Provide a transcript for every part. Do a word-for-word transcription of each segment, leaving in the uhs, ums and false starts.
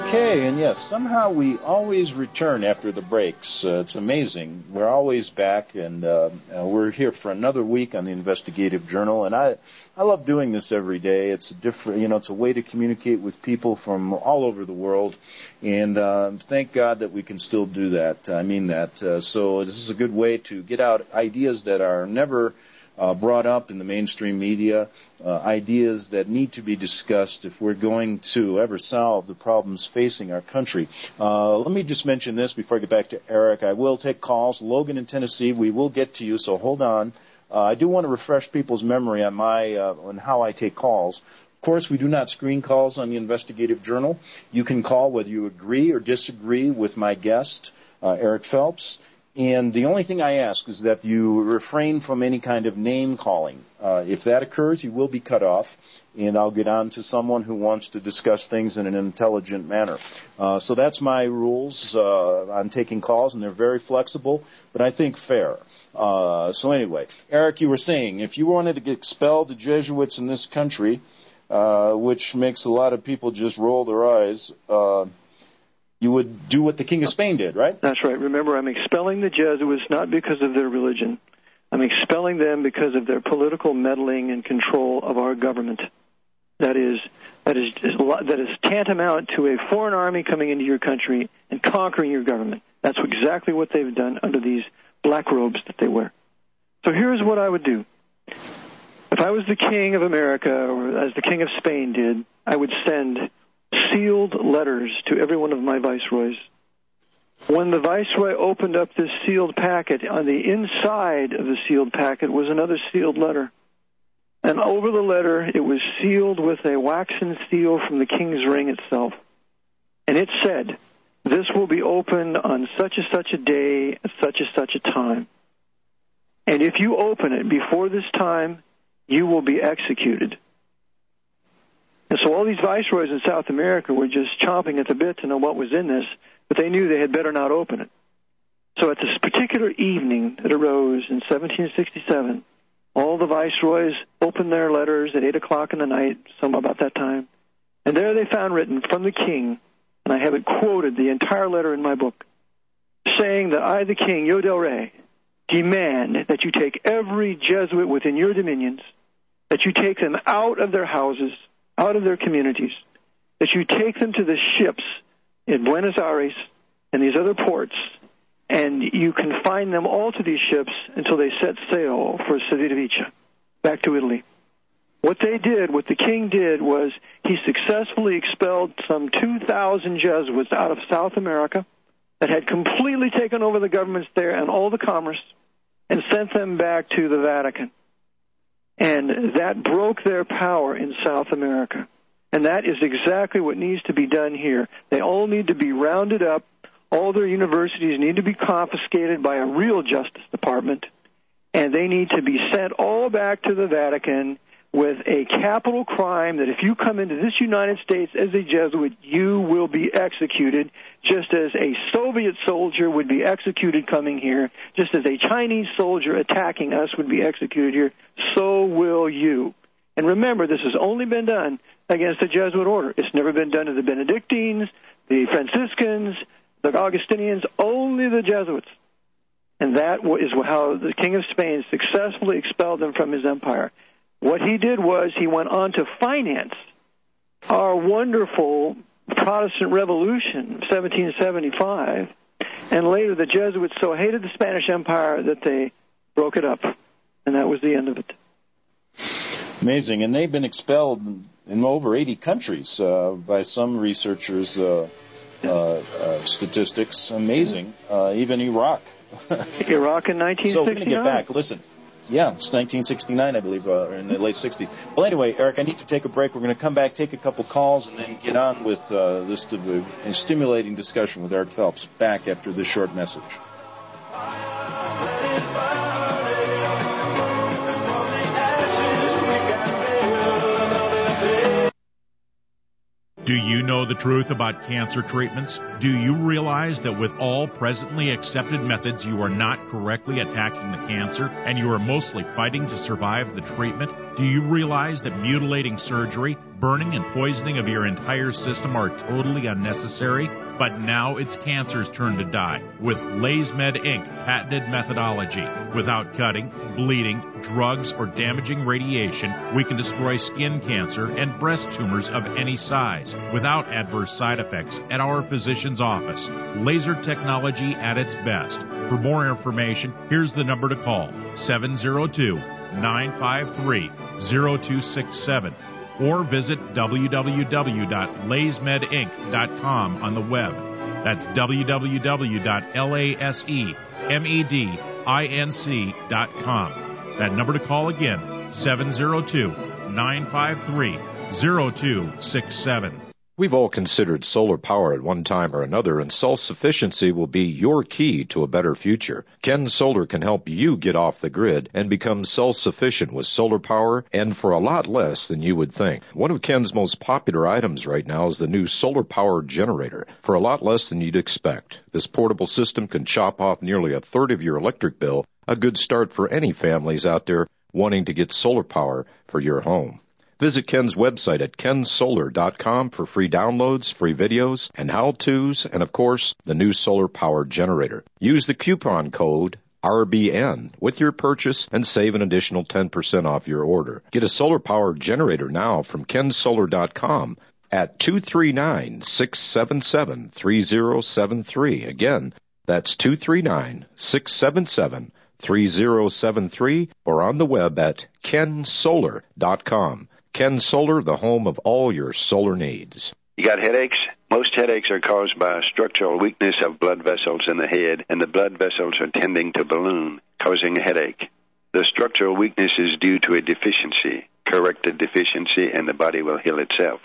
Okay, and yes, somehow we always return after the breaks. Uh, it's amazing. We're always back, and uh, uh, we're here for another week on the Investigative Journal. And I, I love doing this every day. It's a different, you know, it's a way to communicate with people from all over the world. And uh, thank God that we can still do that. I mean that. Uh, so this is a good way to get out ideas that are never Uh, brought up in the mainstream media, uh, ideas that need to be discussed if we're going to ever solve the problems facing our country. Uh, let me just mention this before I get back to Eric. I will take calls. Logan in Tennessee, we will get to you, so hold on. Uh, I do want to refresh people's memory on my uh, on how I take calls. Of course, we do not screen calls on the Investigative Journal. You can call whether you agree or disagree with my guest, uh, Eric Phelps. And the only thing I ask is that you refrain from any kind of name calling. Uh, if that occurs, you will be cut off, and I'll get on to someone who wants to discuss things in an intelligent manner. Uh, so that's my rules uh, on taking calls, and they're very flexible, but I think fair. Uh, so anyway, Eric, you were saying if you wanted to expel the Jesuits in this country, uh, which makes a lot of people just roll their eyes, uh, you would do what the King of Spain did, right? That's right. Remember, I'm expelling the Jesuits not because of their religion. I'm expelling them because of their political meddling and control of our government. That is, that is, that is tantamount to a foreign army coming into your country and conquering your government. That's exactly what they've done under these black robes that they wear. So here's what I would do. If I was the King of America, or as the King of Spain did, I would send sealed letters to every one of my viceroys. When the viceroy opened up this sealed packet, on the inside of the sealed packet was another sealed letter. And over the letter, it was sealed with a waxen seal from the king's ring itself. And it said, "This will be opened on such and such a day at such and such a time. And if you open it before this time, you will be executed." And so all these viceroys in South America were just chomping at the bit to know what was in this, but they knew they had better not open it. So at this particular evening that arose in seventeen sixty-seven, all the viceroys opened their letters at eight o'clock in the night, some about that time, and there they found written from the king, and I have it quoted, the entire letter in my book, saying that I, the king, Yo del Rey, demand that you take every Jesuit within your dominions, that you take them out of their houses, out of their communities, that you take them to the ships in Buenos Aires and these other ports, and you confine them all to these ships until they set sail for Civitavecchia, back to Italy. What they did, what the king did, was he successfully expelled some two thousand Jesuits out of South America that had completely taken over the governments there and all the commerce, and sent them back to the Vatican. And that broke their power in South America. And that is exactly what needs to be done here. They all need to be rounded up. All their universities need to be confiscated by a real Justice Department. And they need to be sent all back to the Vatican with a capital crime that if you come into this United States as a Jesuit, you will be executed, just as a Soviet soldier would be executed coming here, just as a Chinese soldier attacking us would be executed here, so will you. And remember, this has only been done against the Jesuit order. It's never been done to the Benedictines, the Franciscans, the Augustinians, only the Jesuits. And that is how the King of Spain successfully expelled them from his empire. What he did was he went on to finance our wonderful Protestant Revolution of seventeen seventy-five, and later the Jesuits so hated the Spanish Empire that they broke it up, and that was the end of it. Amazing, and they've been expelled in over eighty countries uh, by some researchers' uh, uh, uh, statistics. Amazing, uh, even Iraq. Iraq in nineteen sixty-nine. So we're going to get back. Listen. Yeah, it's nineteen sixty-nine, I believe, uh, in the late sixties. Well, anyway, Eric, I need to take a break. We're going to come back, take a couple calls, and then get on with uh, this uh, stimulating discussion with Eric Phelps back after this short message. Do you know the truth about cancer treatments? Do you realize that with all presently accepted methods, you are not correctly attacking the cancer and you are mostly fighting to survive the treatment? Do you realize that mutilating surgery, burning and poisoning of your entire system are totally unnecessary? But now it's cancer's turn to die with LaysMed Incorporated patented methodology. Without cutting, bleeding, drugs, or damaging radiation, we can destroy skin cancer and breast tumors of any size without adverse side effects at our physician's office. Laser technology at its best. For more information, here's the number to call, seven zero two, nine five three, zero two six seven. Or visit w w w dot lays med inc dot com on the web. That's w w w dot lasemedinc dot com. That number to call again, seven zero two, nine five three, zero two six seven. We've all considered solar power at one time or another, and self-sufficiency will be your key to a better future. Ken Solar can help you get off the grid and become self-sufficient with solar power, and for a lot less than you would think. One of Ken's most popular items right now is the new solar power generator, for a lot less than you'd expect. This portable system can chop off nearly a third of your electric bill, a good start for any families out there wanting to get solar power for your home. Visit Ken's website at ken solar dot com for free downloads, free videos, and how-tos, and of course, the new solar power generator. Use the coupon code R B N with your purchase and save an additional ten percent off your order. Get a solar power generator now from ken solar dot com at two three nine, six seven seven, three zero seven three. Again, that's two three nine, six seven seven, three zero seven three, or on the web at ken solar dot com. Ken Solar, the home of all your solar needs. You got headaches? Most headaches are caused by a structural weakness of blood vessels in the head, and the blood vessels are tending to balloon, causing a headache. The structural weakness is due to a deficiency. Correct the deficiency, and the body will heal itself.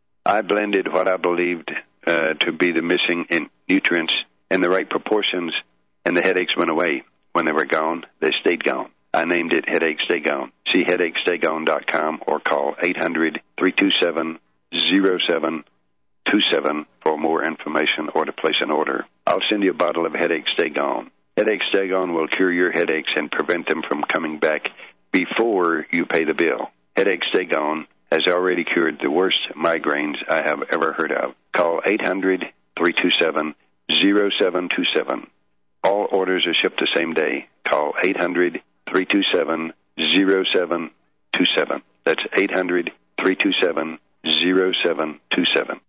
I blended what I believed uh, to be the missing in nutrients in the right proportions, and the headaches went away. When they were gone, they stayed gone. I named it Headache Stay Gone. See headache stay gone dot com or call eight hundred, three two seven, zero seven two seven for more information or to place an order. I'll send you a bottle of Headache Stay Gone. Headache Stay Gone will cure your headaches and prevent them from coming back before you pay the bill. Headache Stay Gone has already cured the worst migraines I have ever heard of. Call eight hundred, three two seven, zero seven two seven. All orders are shipped the same day. Call eight hundred, three two seven, zero seven two seven. That's eight hundred, three two seven, zero seven two seven.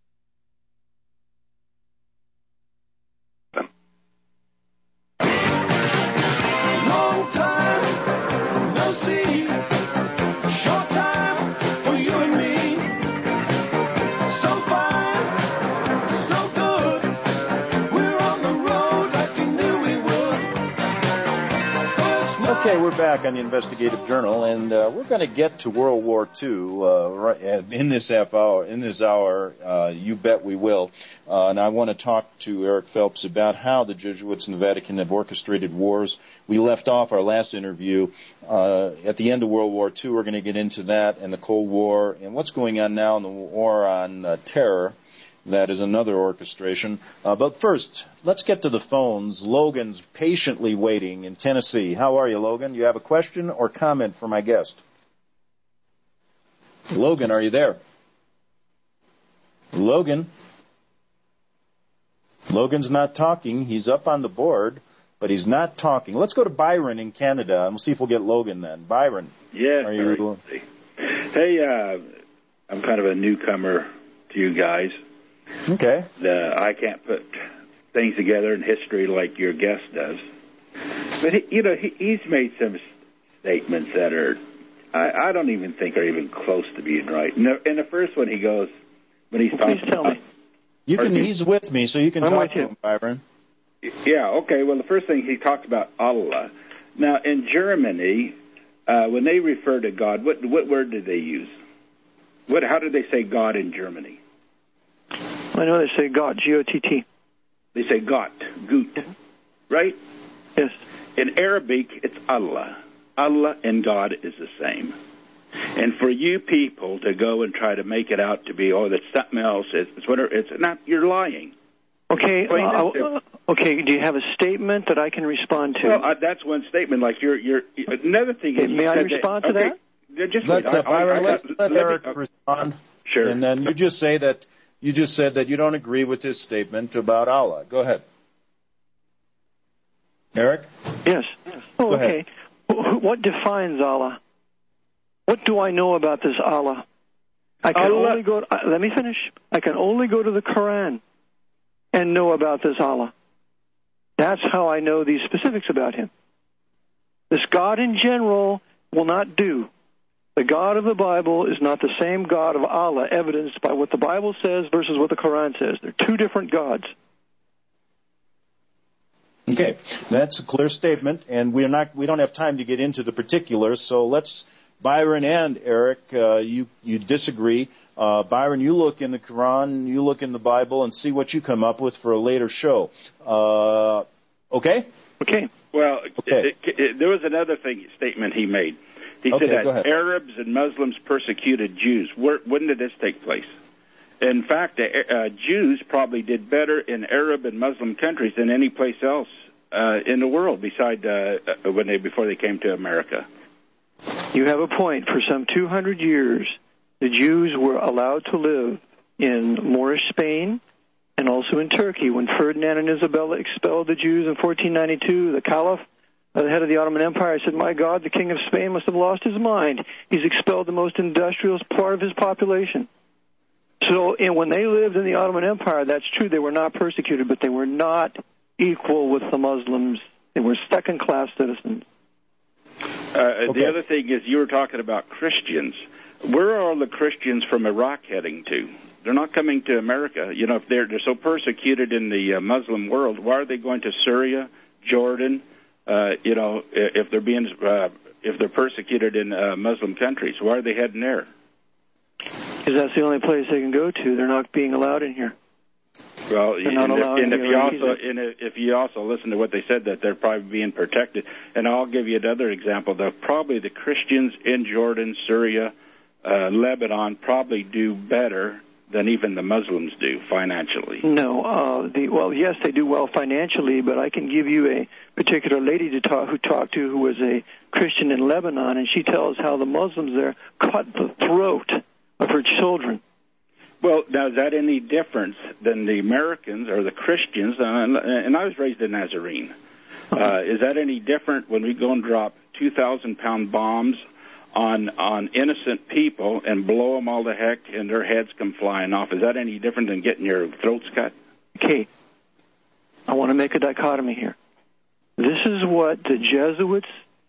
Long time no see, short time for you and me. So fine, so good, we're on the road like you knew we would. Okay, we're back on the Investigative Journal, and uh, we're going to get to World War Two uh, right in this half hour. In this hour, uh, you bet we will. Uh, and I want to talk to Eric Phelps about how the Jesuits and the Vatican have orchestrated wars. We left off our last interview uh, at the end of World War Two. We're going to get into that and the Cold War and what's going on now in the war on uh, terror. That is another orchestration. Uh, but first, let's get to the phones. Logan's patiently waiting in Tennessee. How are you, Logan? You have a question or comment for my guest? Logan, are you there? Logan? Logan's not talking. He's up on the board, but he's not talking. Let's go to Byron in Canada, and we'll see if we'll get Logan then. Byron. Yes. Are you... Hey, uh, I'm kind of a newcomer to you guys. Okay. The, I can't put things together in history like your guest does. But, he, you know, he, he's made some statements that are, I, I don't even think are even close to being right. In the, in the first one, he goes, when he's well, talking please tell about, me. You can. He's with me, so you can I'm talk with to you. him, Byron. Yeah, okay. Well, the first thing, he talked about Allah. Now, in Germany, uh, when they refer to God, what what word did they use? What? How did they say God in Germany? I know they say God, G O T T. They say Gott, Gut, right? Yes. In Arabic, it's Allah. Allah and God is the same. And for you people to go and try to make it out to be, oh, that's something else, it's, it's whatever, it's not, you're lying. Okay, uh, uh, okay. Do you have a statement that I can respond to? Well, uh, that's one statement. Like you're, you're. Another thing is, okay, may I respond that, to okay, that? Just let, wait. uh, Byron, I, I, let, I, let, let Eric me, uh, respond. Sure. And then you just say that you just said that you don't agree with his statement about Allah. Go ahead, Eric. Yes. Oh, Go okay. ahead. What defines Allah? What do I know about this Allah? I can Allah. only go. To, uh, let me finish. I can only go to the Quran and know about this Allah. That's how I know these specifics about him. This God in general will not do. The God of the Bible is not the same God of Allah, evidenced by what the Bible says versus what the Quran says. They're two different gods. Okay, that's a clear statement, and we're not. We don't have time to get into the particulars. So let's, Byron and Eric, uh, you you disagree. Uh, Byron, you look in the Quran, you look in the Bible, and see what you come up with for a later show. Uh, okay? Okay. Well, okay. It, it, it, there was another thing statement he made. He okay, said go that ahead. Arabs and Muslims persecuted Jews. Where, when did this take place? In fact, uh, uh, Jews probably did better in Arab and Muslim countries than any place else uh, in the world, beside uh, when they before they came to America. You have a point. For some two hundred years, the Jews were allowed to live in Moorish Spain and also in Turkey. When Ferdinand and Isabella expelled the Jews in fourteen ninety-two, the Caliph, the head of the Ottoman Empire, said, my God, the king of Spain must have lost his mind. He's expelled the most industrious part of his population. So and when they lived in the Ottoman Empire, that's true, they were not persecuted, but they were not equal with the Muslims. They were second-class citizens. Uh, okay. The other thing is you were talking about Christians. Where are all the Christians from Iraq heading to? They're not coming to America. You know, if they're, they're so persecuted in the uh, Muslim world, why are they going to Syria, Jordan? Uh, you know, if they're being uh, if they're persecuted in uh, Muslim countries, why are they heading there? Because that's the only place they can go to. They're not being allowed in here. Well, They're and, not if, allowed and if in you here also either. and if you also listen to what they said, that they're probably being protected. And I'll give you another example. The probably the Christians in Jordan, Syria, uh, Lebanon probably do better than even the Muslims do financially. No, uh, the well, yes, they do well financially, but I can give you a particular lady to talk who talked to who was a Christian in Lebanon, and she tells how the Muslims there cut the throat of her children. Well, now is that any difference than the Americans or the Christians? Uh, and I was raised a Nazarene. Uh, is that any different when we go and drop two thousand pound bombs on on innocent people and blow them all to heck and their heads come flying off? Is that any different than getting your throats cut? Okay, I want to make a dichotomy here. This is what the Jesuits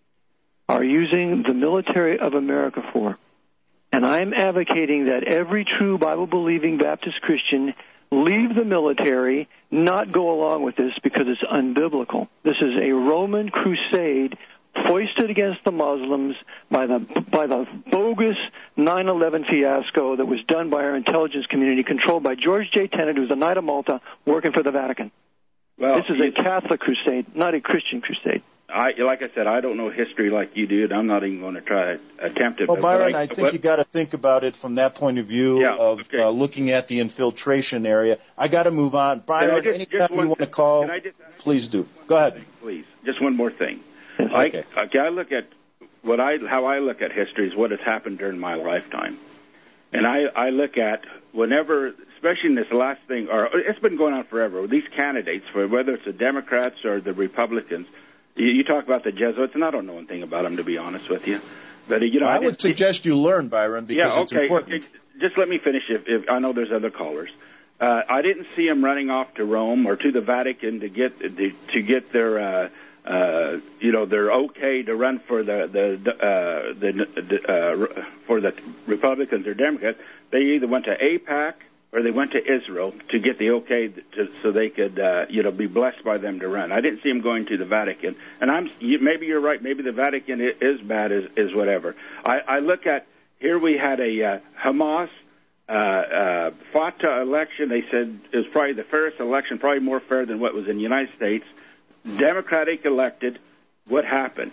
are using the military of America for. And I'm advocating that every true Bible-believing Baptist Christian leave the military, not go along with this because it's unbiblical. This is a Roman crusade foisted against the Muslims by the by the bogus nine eleven fiasco that was done by our intelligence community, controlled by George J. Tenet, who's a Knight of Malta, working for the Vatican. Well, this is a Catholic crusade, not a Christian crusade. I, like I said, I don't know history like you do, and I'm not even going to try to attempt it. Well, Byron, I, I think what, you got to think about it from that point of view yeah, of okay. uh, looking at the infiltration area. I got to move on. Byron, just, anytime just you want to thing. call, Can I just, please do. Go ahead. Please, just one more thing. Okay. I, okay, I look at what I how I look at history is what has happened during my lifetime, and I, I look at whenever, especially in this last thing, or it's been going on forever. These candidates, for whether it's the Democrats or the Republicans, you, you talk about the Jesuits, and I don't know anything about them, to be honest with you. But you know, well, I, I would suggest you learn, Byron, because yeah, it's okay, important. Okay. Just let me finish. If, if I know there's other callers. Uh, I didn't see them running off to Rome or to the Vatican to get to, to get their, uh, uh, you know, their okay to run for the the uh, the uh, for the Republicans or Democrats. They either went to AIPAC or they went to Israel to get the okay to, so they could, uh, you know, be blessed by them to run. I didn't see them going to the Vatican, and I'm maybe you're right. Maybe the Vatican is bad, is, is whatever. I, I look at here we had a uh, Hamas. Uh, uh, Fatah election, they said it was probably the fairest election, probably more fair than what was in the United States. Democratic elected. What happened?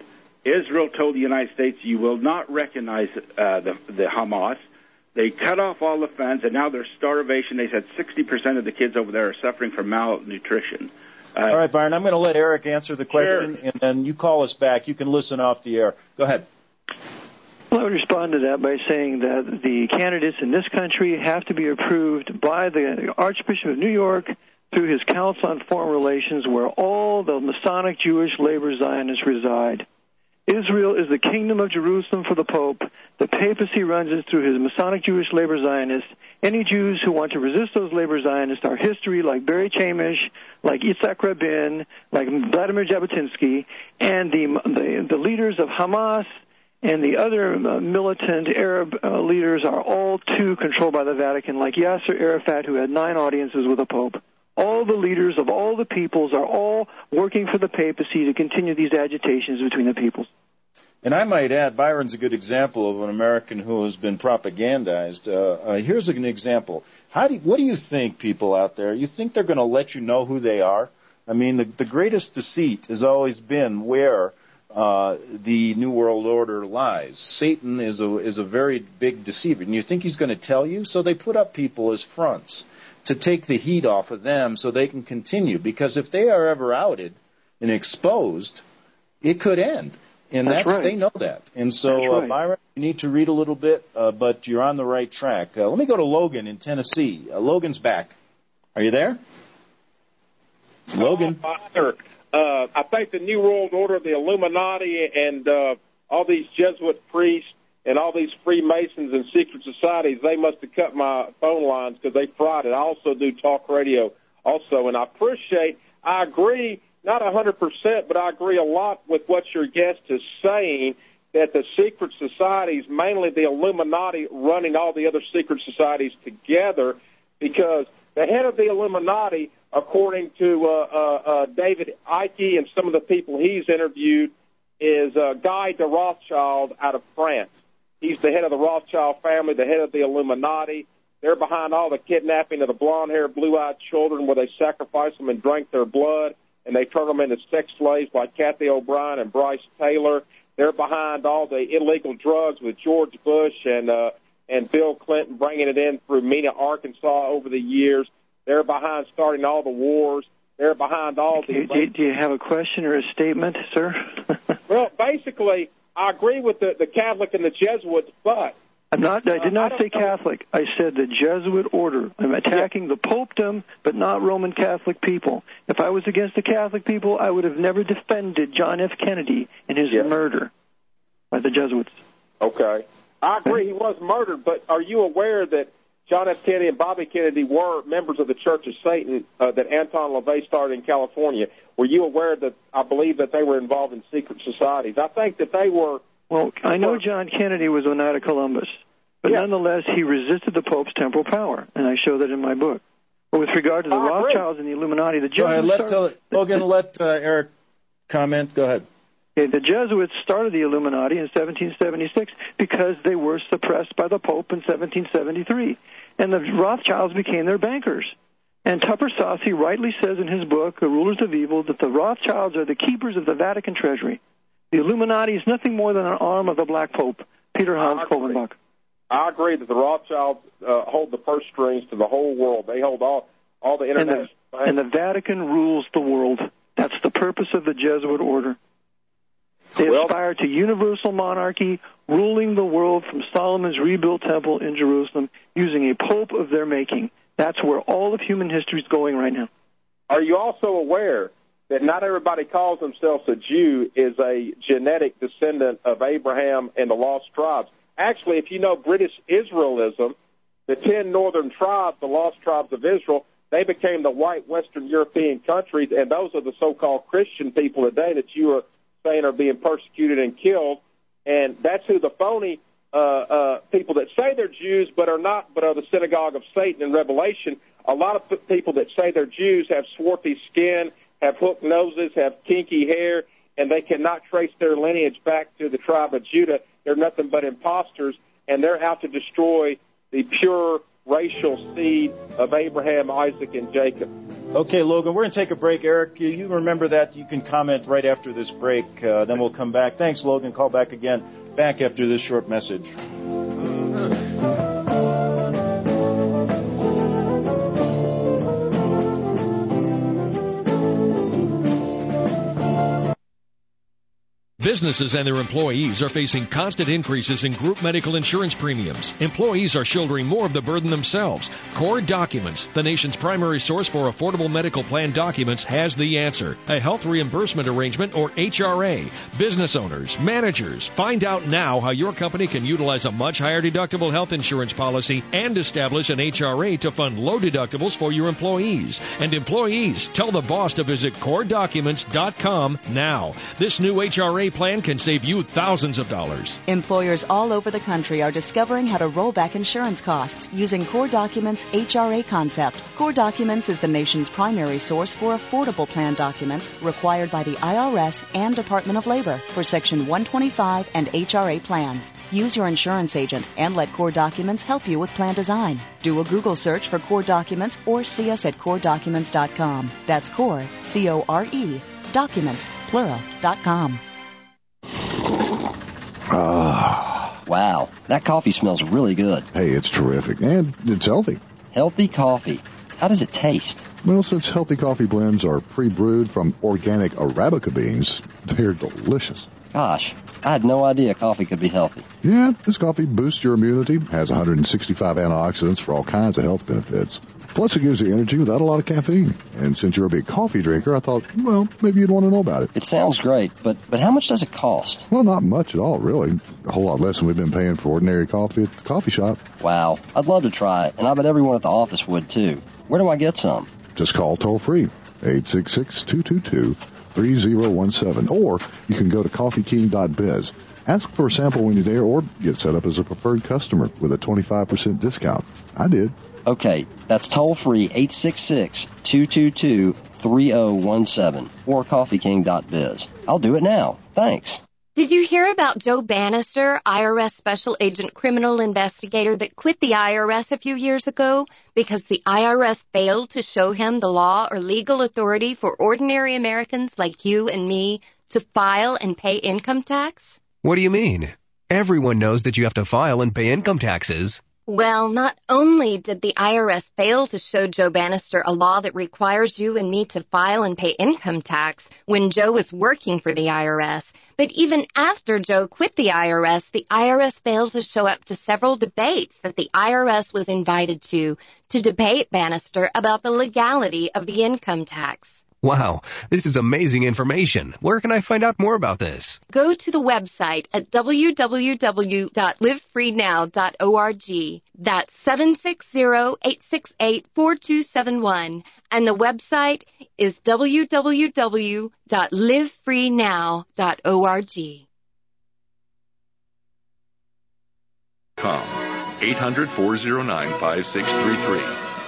Israel told the United States, you will not recognize uh, the, the Hamas. They cut off all the funds, and now there's starvation. They said sixty percent of the kids over there are suffering from malnutrition. Uh, All right, Byron, I'm going to let Eric answer the question, sure. and then you call us back. You can listen off the air. Go ahead. Well, I would respond to that by saying that the candidates in this country have to be approved by the Archbishop of New York through his Council on Foreign Relations, where all the Masonic Jewish labor Zionists reside. Israel is the kingdom of Jerusalem for the Pope. The papacy runs it through his Masonic Jewish labor Zionists. Any Jews who want to resist those labor Zionists are history like Barry Chamish, like Yitzhak Rabin, like Vladimir Jabotinsky, and the, the, the leaders of Hamas and the other uh, militant Arab uh, leaders are all too controlled by the Vatican, like Yasser Arafat, who had nine audiences with the Pope. All the leaders of all the peoples are all working for the papacy to continue these agitations between the peoples. And I might add, Byron's a good example of an American who has been propagandized. Uh, uh, here's an example. How do you, what do you think, people out there? You think they're going to let you know who they are? I mean, the, the greatest deceit has always been where uh, the New World Order lies. Satan is a, is a very big deceiver. And you think he's going to tell you? So they put up people as fronts to take the heat off of them so they can continue. Because if they are ever outed and exposed, it could end. And that's, that's right. They know that. And so, right. uh, Byron, you need to read a little bit, uh, but you're on the right track. Uh, let me go to Logan in Tennessee. Uh, Logan's back. Are you there? Logan? Uh, Father, uh, I think the New World Order, the Illuminati, and uh, all these Jesuit priests and all these Freemasons and secret societies, they must have cut my phone lines because they fried it. I also do talk radio also, and I appreciate, I agree, not one hundred percent, but I agree a lot with what your guest is saying, that the secret societies, mainly the Illuminati, running all the other secret societies together, because the head of the Illuminati, according to uh, uh, uh, David Icke and some of the people he's interviewed, is uh, Guy de Rothschild out of France. He's the head of the Rothschild family, the head of the Illuminati. They're behind all the kidnapping of the blonde-haired, blue-eyed children where they sacrifice them and drink their blood, and they turn them into sex slaves like Kathy O'Brien and Bryce Taylor. They're behind all the illegal drugs with George Bush and uh, and Bill Clinton bringing it in through Mena, Arkansas over the years. They're behind starting all the wars. They're behind all the... Do you, do you have a question or a statement, sir? Well, basically, I agree with the, the Catholic and the Jesuits, but... I'm not. I did not uh, I say know. Catholic. I said the Jesuit order. I'm attacking yeah. the popedom, but not Roman Catholic people. If I was against the Catholic people, I would have never defended John F. Kennedy and his yeah. murder by the Jesuits. Okay. I agree he was murdered, but are you aware that John F. Kennedy and Bobby Kennedy were members of the Church of Satan uh, that Anton LaVey started in California? Were you aware that I believe that they were involved in secret societies? I think that they were... Well, I know John Kennedy was Oneida Columbus, but yeah. nonetheless, he resisted the Pope's temporal power, and I show that in my book. But with regard to the I Rothschilds and the Illuminati, the Jesuits... Go ahead, let, started, uh, Logan, let uh, Eric comment. Go ahead. Okay, the Jesuits started the Illuminati in seventeen seventy-six because they were suppressed by the Pope in seventeen seventy-three, and the Rothschilds became their bankers. And Tupper Saucy rightly says in his book, The Rulers of Evil, that the Rothschilds are the keepers of the Vatican treasury. The Illuminati is nothing more than an arm of the Black Pope, Peter Hans Kolvenbach. I agree that the Rothschilds uh, hold the purse strings to the whole world. They hold all, all the international and the, and the Vatican rules the world. That's the purpose of the Jesuit order. They well, aspire to universal monarchy, ruling the world from Solomon's rebuilt temple in Jerusalem, using a pope of their making. That's where all of human history is going right now. Are you also aware that not everybody calls themselves a Jew is a genetic descendant of Abraham and the lost tribes? Actually, if you know British Israelism, the ten northern tribes, the lost tribes of Israel, they became the white Western European countries, and those are the so-called Christian people today that you are saying are being persecuted and killed. And that's who the phony uh, uh, people that say they're Jews but are not, but are the synagogue of Satan in Revelation. A lot of p- people that say they're Jews have swarthy skin, have hooked noses, have kinky hair, and they cannot trace their lineage back to the tribe of Judah. They're nothing but imposters, and they're out to destroy the pure racial seed of Abraham, Isaac, and Jacob. Okay, Logan, we're going to take a break. Eric, you, you remember that. You can comment right after this break. Uh, then we'll come back. Thanks, Logan. Call back again. Back after this short message. Businesses and their employees are facing constant increases in group medical insurance premiums. Employees are shouldering more of the burden themselves. Core Documents, the nation's primary source for affordable medical plan documents, has the answer. A health reimbursement arrangement, or H R A. Business owners, managers, find out now how your company can utilize a much higher deductible health insurance policy and establish an H R A to fund low deductibles for your employees. And employees, tell the boss to visit core documents dot com now. This new H R A plan can save you thousands of dollars. Employers all over the country are discovering how to roll back insurance costs using Core Documents' H R A concept. Core Documents is the nation's primary source for affordable plan documents required by the I R S and Department of Labor for Section one twenty-five and H R A plans. Use your insurance agent and let Core Documents help you with plan design. Do a Google search for Core Documents or see us at core documents dot com. That's Core, C O R E, documents, plural, dot com. Ah. Wow, that coffee smells really good. Hey, it's terrific, and it's healthy. Healthy coffee. How does it taste? Well, since healthy coffee blends are pre-brewed from organic Arabica beans, they're delicious. Gosh, I had no idea coffee could be healthy. Yeah, this coffee boosts your immunity, has one hundred sixty-five antioxidants for all kinds of health benefits. Plus, it gives you energy without a lot of caffeine. And since you're a big coffee drinker, I thought, well, maybe you'd want to know about it. It sounds great, but, but how much does it cost? Well, not much at all, really. A whole lot less than we've been paying for ordinary coffee at the coffee shop. Wow, I'd love to try it, and I bet everyone at the office would, too. Where do I get some? Just call toll-free, eight six six, two two two, three zero one seven, or you can go to coffee king dot biz. Ask for a sample when you're there, or get set up as a preferred customer with a twenty-five percent discount. I did. Okay, that's toll-free, eight six six, two two two, three zero one seven, or coffee king dot biz. I'll do it now. Thanks. Did you hear about Joe Bannister, I R S Special Agent Criminal Investigator that quit the I R S a few years ago because the I R S failed to show him the law or legal authority for ordinary Americans like you and me to file and pay income tax? What do you mean? Everyone knows that you have to file and pay income taxes. Well, not only did the I R S fail to show Joe Bannister a law that requires you and me to file and pay income tax when Joe was working for the I R S, but even after Joe quit the I R S, the I R S failed to show up to several debates that the I R S was invited to, to debate Bannister about the legality of the income tax. Wow, this is amazing information. Where can I find out more about this? Go to the website at w w w dot live free now dot org. That's seven six zero, eight six eight, four two seven one. And the website is w w w dot live free now dot org. Com, eight hundred, four oh nine, five six three three.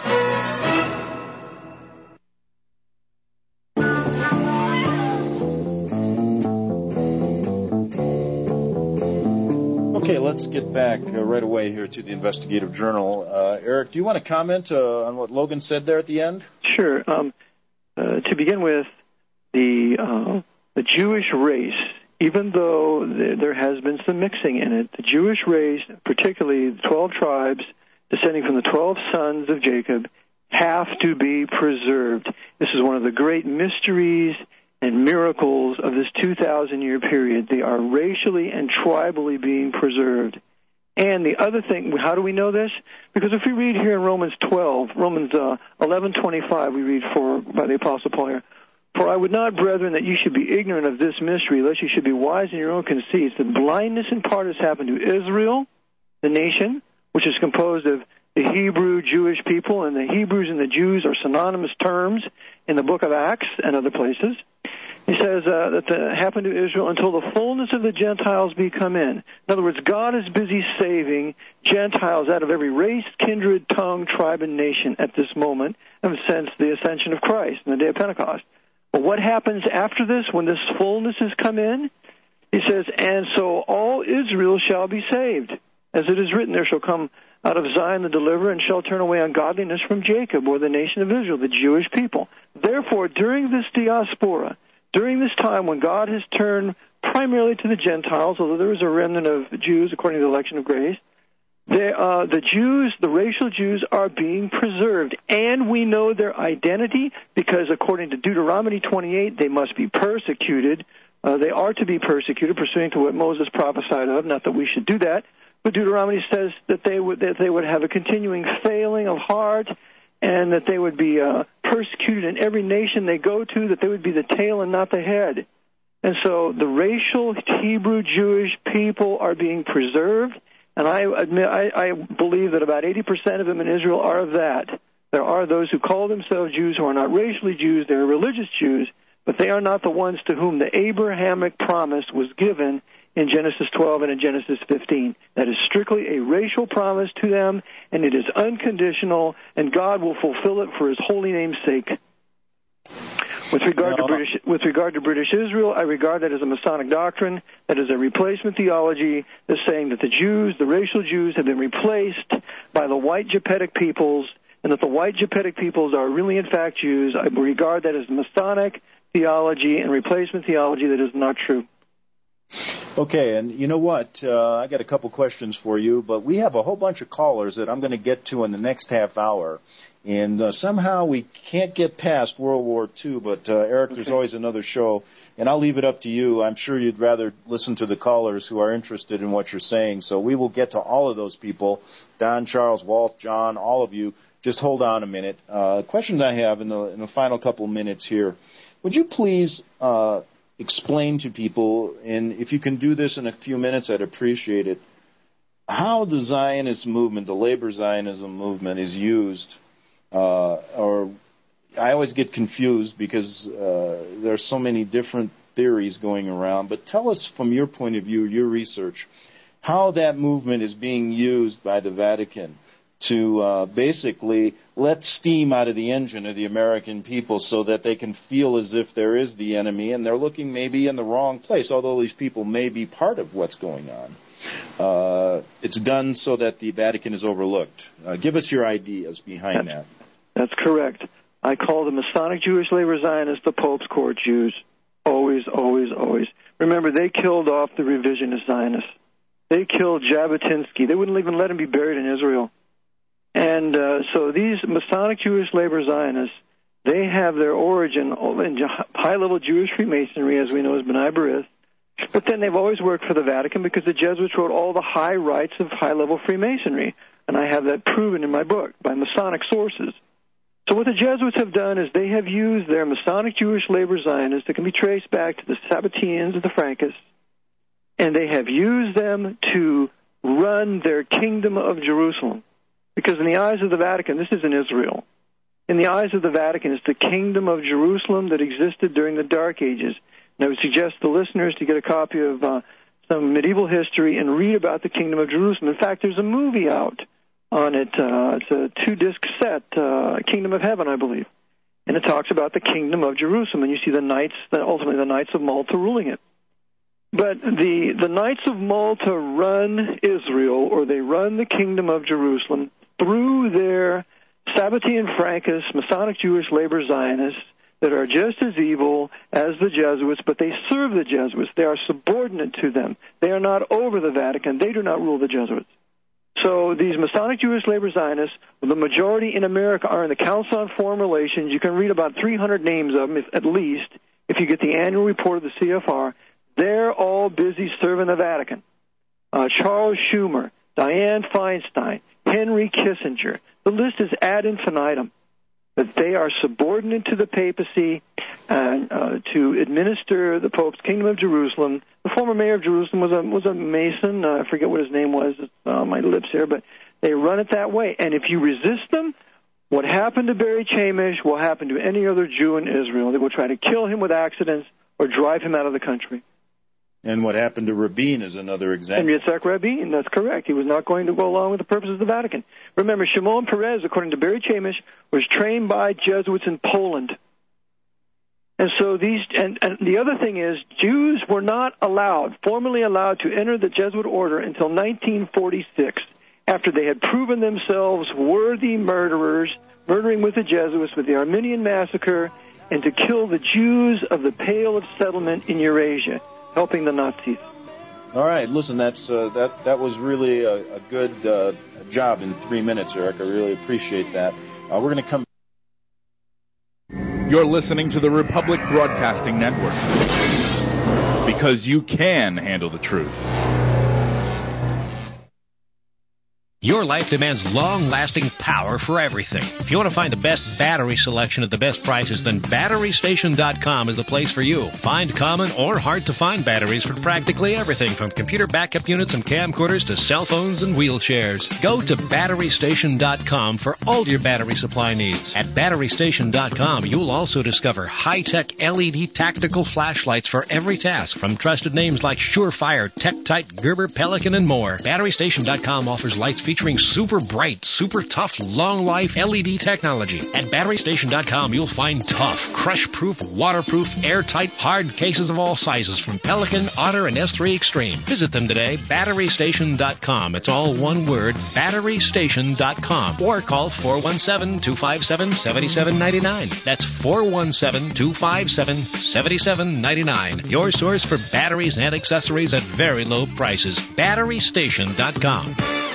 Okay, let's get back uh, right away here to the Investigative Journal. Uh, Eric, do you want to comment uh, on what Logan said there at the end? Sure. Um, uh, to begin with, the uh, the Jewish race, even though th- there has been some mixing in it, the Jewish race, particularly the twelve tribes descending from the twelve sons of Jacob, have to be preserved. This is one of the great mysteries and miracles of this two thousand year period. They are racially and tribally being preserved. And the other thing, how do we know this? Because if we read here in Romans twelve, Romans uh, eleven twenty-five, we read for by the Apostle Paul here, "For I would not, brethren, that you should be ignorant of this mystery, lest you should be wise in your own conceits, that blindness in part has happened to Israel, the nation, which is composed of the Hebrew Jewish people, and the Hebrews and the Jews are synonymous terms in the book of Acts and other places. He says uh, that the, happened to Israel until the fullness of the Gentiles be come in. In other words, God is busy saving Gentiles out of every race, kindred, tongue, tribe, and nation at this moment, and since the ascension of Christ and the day of Pentecost. But what happens after this, when this fullness has come in? He says, and so all Israel shall be saved. As it is written, there shall come out of Zion the deliverer, and shall turn away ungodliness from Jacob, or the nation of Israel, the Jewish people. Therefore, during this diaspora, during this time when God has turned primarily to the Gentiles, although there is a remnant of Jews according to the election of grace, they, uh, the Jews, the racial Jews, are being preserved. And we know their identity because according to Deuteronomy twenty-eight, they must be persecuted. Uh, they are to be persecuted, pursuant to what Moses prophesied of. Not that we should do that, but Deuteronomy says that they would that they would have a continuing failing of heart, and that they would be uh, persecuted in every nation they go to, that they would be the tail and not the head. And so the racial Hebrew Jewish people are being preserved, and I admit I, I believe that about eighty percent of them in Israel are of that. There are those who call themselves Jews who are not racially Jews, they're religious Jews, but they are not the ones to whom the Abrahamic promise was given in Genesis twelve and in Genesis fifteen. That is strictly a racial promise to them, and it is unconditional, and God will fulfill it for his holy name's sake. With regard to British, with regard to British Israel, I regard that as a Masonic doctrine. That is a replacement theology that's saying that the Jews, the racial Jews, have been replaced by the white Japhetic peoples, and that the white Japhetic peoples are really, in fact, Jews. I regard that as Masonic theology and replacement theology that is not true. Okay, and you know what? Uh, I got a couple questions for you, but we have a whole bunch of callers that I'm going to get to in the next half hour. And uh, somehow we can't get past World War Two, but, uh, Eric, okay. There's always another show, and I'll leave it up to you. I'm sure you'd rather listen to the callers who are interested in what you're saying, so we will get to all of those people, Don, Charles, Walt, John, all of you. Just hold on a minute. Uh, questions I have in the, in the final couple minutes here. Would you please uh, explain to people, and if you can do this in a few minutes, I'd appreciate it, how the Zionist movement, the labor Zionism movement, is used. Uh, or I always get confused because uh, there are so many different theories going around. But tell us from your point of view, your research, how that movement is being used by the Vatican to uh, basically let steam out of the engine of the American people so that they can feel as if there is the enemy and they're looking maybe in the wrong place, although these people may be part of what's going on. Uh, it's done so that the Vatican is overlooked. Uh, give us your ideas behind that. That's correct. I call the Masonic Jewish labor Zionists the Pope's Court Jews. Always, always, always. Remember, they killed off the revisionist Zionists. They killed Jabotinsky. They wouldn't even let him be buried in Israel. And uh, so these Masonic Jewish labor Zionists, they have their origin in high-level Jewish Freemasonry, as we know as B'nai B'rith. But then they've always worked for the Vatican because the Jesuits wrote all the high rites of high-level Freemasonry. And I have that proven in my book by Masonic sources. So what the Jesuits have done is they have used their Masonic Jewish labor Zionists that can be traced back to the Sabbateans of the Frankists, and they have used them to run their kingdom of Jerusalem. Because in the eyes of the Vatican, this is in Israel. In the eyes of the Vatican, it's the kingdom of Jerusalem that existed during the Dark Ages. And I would suggest the listeners to get a copy of uh, some medieval history and read about the kingdom of Jerusalem. In fact, there's a movie out on it. Uh, it's a two-disc set, uh, Kingdom of Heaven, I believe. And it talks about the kingdom of Jerusalem. And you see the knights, the, ultimately the Knights of Malta ruling it. But the, the Knights of Malta run Israel, or they run the kingdom of Jerusalem, through their Sabbatean Frankists, Masonic Jewish labor Zionists, that are just as evil as the Jesuits, but they serve the Jesuits. They are subordinate to them. They are not over the Vatican. They do not rule the Jesuits. So these Masonic Jewish labor Zionists, the majority in America are in the Council on Foreign Relations. You can read about three hundred names of them, if, at least, if you get the annual report of the C F R. They're all busy serving the Vatican. Uh, Charles Schumer, Dianne Feinstein, Henry Kissinger. The list is ad infinitum. But they are subordinate to the papacy and uh, to administer the Pope's Kingdom of Jerusalem. The former mayor of Jerusalem was a was a Mason. Uh, I forget what his name was. It's on my lips here, but they run it that way. And if you resist them, what happened to Barry Chamish will happen to any other Jew in Israel. They will try to kill him with accidents or drive him out of the country. And what happened to Rabin is another example. And Yitzhak Rabin, that's correct. He was not going to go along with the purposes of the Vatican. Remember, Shimon Peres, according to Barry Chamish, was trained by Jesuits in Poland. And so these, and, and the other thing is, Jews were not allowed, formally allowed to enter the Jesuit order until nineteen forty-six. after they had proven themselves worthy murderers, murdering with the Jesuits, with the Armenian massacre, and to kill the Jews of the Pale of Settlement in Eurasia, helping the Nazis. All right, listen, that's uh, that that was really a, a good uh, job in three minutes, Eric. I really appreciate that. Uh, we're going to come. You're listening to the Republic Broadcasting Network, because you can handle the truth. Your life demands long-lasting power for everything. If you want to find the best battery selection at the best prices, then battery station dot com is the place for you. Find common or hard-to-find batteries for practically everything, from computer backup units and camcorders to cell phones and wheelchairs. Go to battery station dot com for all your battery supply needs. At battery station dot com, you'll also discover high-tech L E D tactical flashlights for every task, from trusted names like Surefire, TechTite, Gerber, Pelican, and more. battery station dot com offers lights featuring super bright, super tough, long-life L E D technology. At battery station dot com, you'll find tough, crush-proof, waterproof, airtight, hard cases of all sizes from Pelican, Otter, and S three Extreme. Visit them today, battery station dot com. It's all one word, battery station dot com. Or call four one seven, two five seven, seven seven nine nine. That's four one seven, two five seven, seven seven nine nine. Your source for batteries and accessories at very low prices. battery station dot com.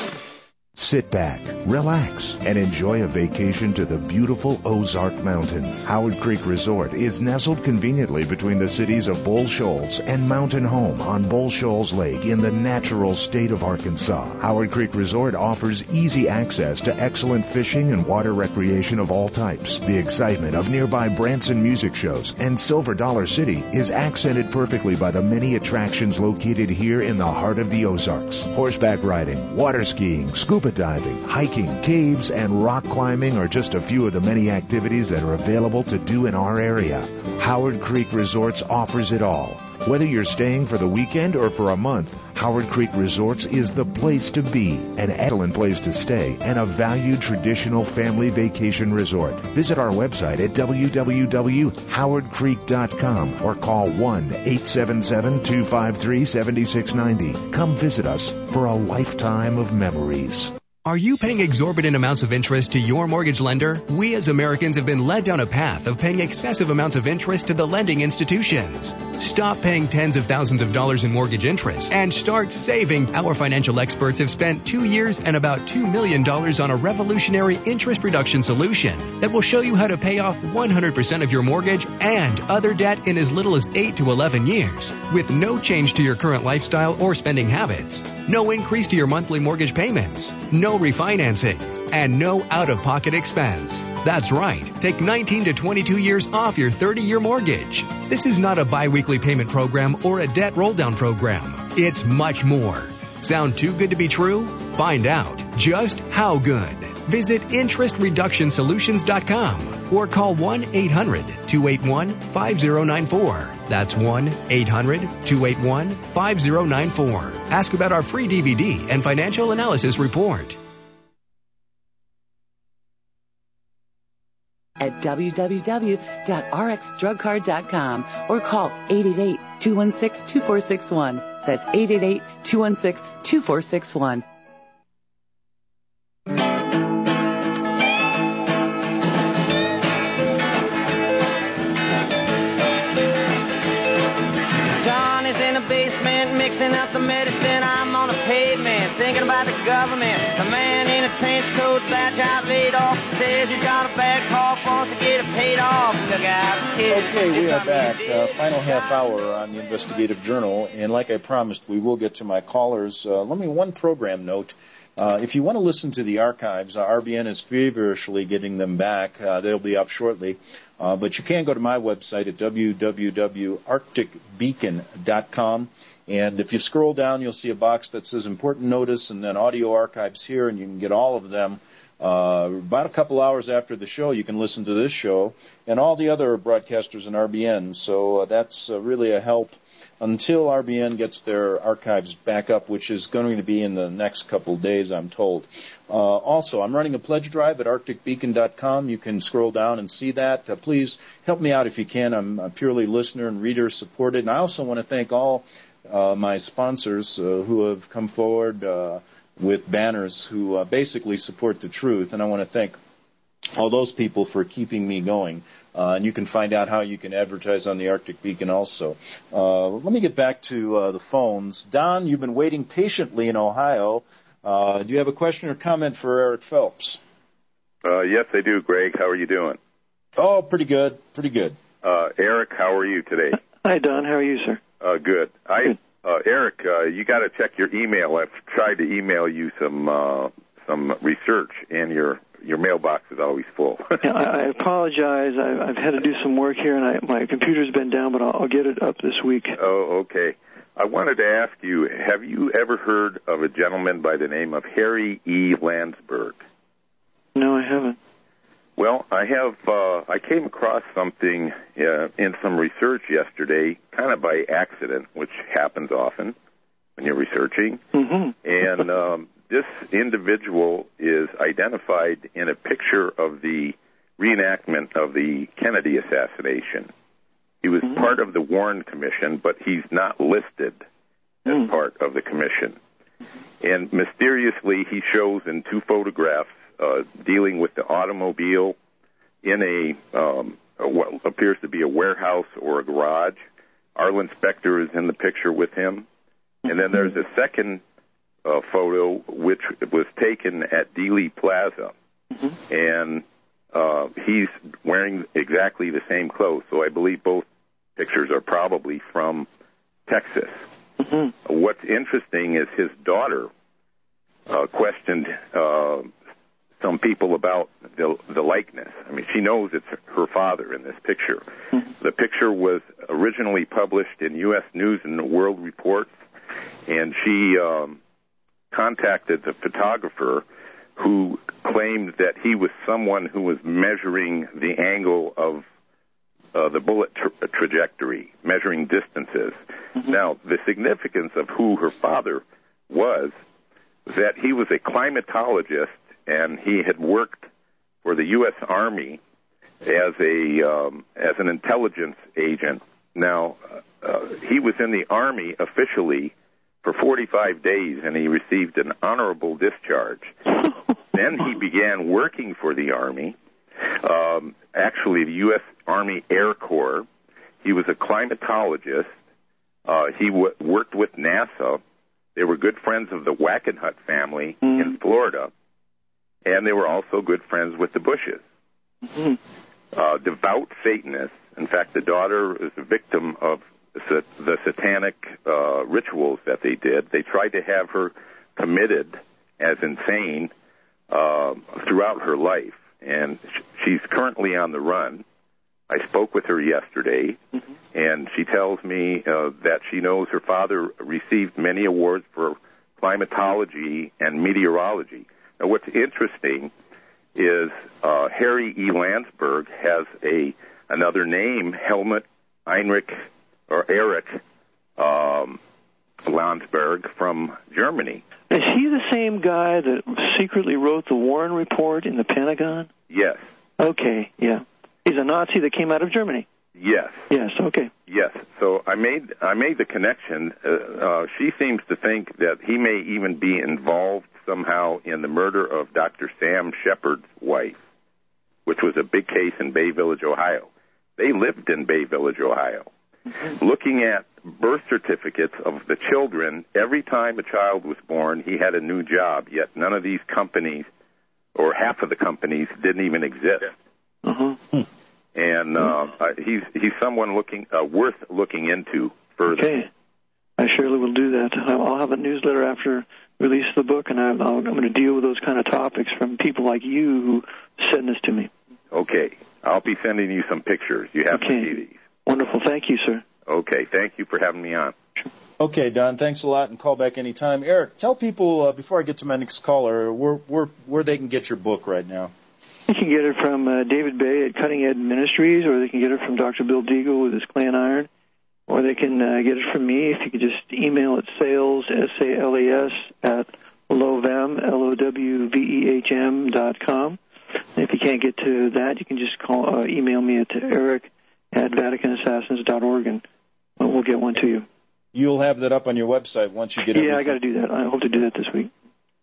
Sit back, relax, and enjoy a vacation to the beautiful Ozark Mountains. Howard Creek Resort is nestled conveniently between the cities of Bull Shoals and Mountain Home on Bull Shoals Lake in the natural state of Arkansas. Howard Creek Resort offers easy access to excellent fishing and water recreation of all types. The excitement of nearby Branson music shows and Silver Dollar City is accented perfectly by the many attractions located here in the heart of the Ozarks. Horseback riding, water skiing, scuba diving, hiking, caves, and rock climbing are just a few of the many activities that are available to do in our area. Howard Creek Resorts offers it all. Whether you're staying for the weekend or for a month, Howard Creek Resorts is the place to be, an excellent place to stay, and a valued traditional family vacation resort. Visit our website at w w w dot howard creek dot com or call one eight seven seven, two five three, seven six nine zero. Come visit us for a lifetime of memories. Are you paying exorbitant amounts of interest to your mortgage lender? We as Americans have been led down a path of paying excessive amounts of interest to the lending institutions. Stop paying tens of thousands of dollars in mortgage interest and start saving. Our financial experts have spent two years and about two million dollars on a revolutionary interest reduction solution that will show you how to pay off one hundred percent of your mortgage and other debt in as little as eight to eleven years with no change to your current lifestyle or spending habits. No increase to your monthly mortgage payments. No refinancing. And no out-of-pocket expense. That's right. Take nineteen to twenty-two years off your thirty-year mortgage. This is not a bi-weekly payment program or a debt roll-down program. It's much more. Sound too good to be true? Find out just how good. Visit interest reduction solutions dot com or call one eight hundred, two eight one, five zero nine four. That's one eight hundred, two eight one, five zero nine four. Ask about our free D V D and financial analysis report. At w w w dot r x drug card dot com or call eight eight eight, two one six, two four six one. That's eight eight eight, two one six, two four six one. Mixing up the medicine, I'm on the pavement, thinking about the government. The man in a trench coat, badge out laid off, says he's got a bad cough, wants to get it paid off. Look out, kids. Okay, we are back. Uh, final half hour on the Investigative Journal, and like I promised, we will get to my callers. Uh, let me one program note. Uh, if you want to listen to the archives, uh, R B N is feverishly getting them back. Uh, they'll be up shortly. Uh, but you can go to my website at w w w dot arctic beacon dot com. And if you scroll down, you'll see a box that says Important Notice and then Audio Archives here, and you can get all of them. Uh, about a couple hours after the show, you can listen to this show and all the other broadcasters in R B N. So uh, that's uh, really a help until R B N gets their archives back up, which is going to be in the next couple days, I'm told. Uh, also, I'm running a pledge drive at arctic beacon dot com. You can scroll down and see that. Uh, please help me out if you can. I'm a purely listener and reader supported. And I also want to thank all uh, my sponsors uh, who have come forward. Uh, with banners who uh, basically support the truth, and I want to thank all those people for keeping me going. Uh, and you can find out how you can advertise on the Arctic Beacon also. Uh, let me get back to uh, the phones. Don, you've been waiting patiently in Ohio. Uh, do you have a question or comment for Eric Phelps? Uh, yes, I do, Greg. How are you doing? Oh, pretty good, pretty good. Uh, Eric, how are you today? Hi, Don. How are you, sir? Uh, good. I, uh, Eric, uh, you got to check your email. I've tried to email you some uh, some research, and your your mailbox is always full. yeah, I, I apologize. I, I've had to do some work here, and I, my computer's been down, but I'll, I'll get it up this week. Oh, okay. I wanted to ask you, have you ever heard of a gentleman by the name of Harry E. Landsberg? No, I haven't. Well, I have. Uh, I came across something uh, in some research yesterday, kind of by accident, which happens often when you're researching. Mm-hmm. And um, this individual is identified in a picture of the reenactment of the Kennedy assassination. He was mm-hmm. part of the Warren Commission, but he's not listed as mm. part of the commission. And mysteriously, he shows in two photographs Uh, dealing with the automobile in a um, what appears to be a warehouse or a garage. Arlen Specter is in the picture with him. And then there's a second uh, photo which was taken at Dealey Plaza. Mm-hmm. And uh, he's wearing exactly the same clothes. So I believe both pictures are probably from Texas. Mm-hmm. What's interesting is his daughter uh, questioned uh, some people about the, the likeness. I mean, she knows it's her father in this picture. Mm-hmm. The picture was originally published in U S News and World Report, and she um, contacted the photographer who claimed that he was someone who was measuring the angle of uh, the bullet tra- trajectory, measuring distances. Mm-hmm. Now, the significance of who her father was, that he was a climatologist, and he had worked for the U S Army as a um, as an intelligence agent. Now, uh, he was in the Army officially for forty-five days, and he received an honorable discharge. Then he began working for the Army, um, actually the U S Army Air Corps. He was a climatologist. Uh, he w- worked with NASA. They were good friends of the Wackenhut family mm. in Florida. And they were also good friends with the Bushes. Mm-hmm. Uh, devout Satanists. In fact, the daughter is a victim of the satanic uh, rituals that they did. They tried to have her committed as insane uh, throughout her life. And she's currently on the run. I spoke with her yesterday, mm-hmm. and she tells me uh, that she knows her father received many awards for climatology and meteorology. Now, what's interesting is uh, Harry E. Landsberg has a another name, Helmut Heinrich or Erich um, Landsberg from Germany. Is he the same guy that secretly wrote the Warren Report in the Pentagon? Yes. Okay, yeah. He's a Nazi that came out of Germany. Yes. Yes, okay. Yes. So I made I made the connection. Uh, uh, she seems to think that he may even be involved somehow in the murder of Doctor Sam Shepard's wife, which was a big case in Bay Village, Ohio. They lived in Bay Village, Ohio. Mm-hmm. Looking at birth certificates of the children, every time a child was born, he had a new job, yet none of these companies, or half of the companies, didn't even exist. Mm-hmm. And uh, he's he's someone looking uh, worth looking into further. Okay, I surely will do that. I'll have a newsletter after release of the book, and I'm, I'm going to deal with those kind of topics from people like you who send this to me. Okay, I'll be sending you some pictures. You have okay. to see these. Wonderful. Thank you, sir. Okay, thank you for having me on. Okay, Don, thanks a lot, and call back anytime. Eric, tell people, uh, before I get to my next caller, where, where, where they can get your book right now. They can get it from uh, David Bay at Cutting Edge Ministries, or they can get it from Doctor Bill Deagle with his Clan Iron, or they can uh, get it from me if you could just email it sales, S A L A S, at Lowvehm, L O W V E H M dot com. And if you can't get to that, you can just call, uh, email me at Eric at Vatican Assassins dot org, and we'll get one to you. You'll have that up on your website once you get it. Yeah, I got to do that. I hope to do that this week.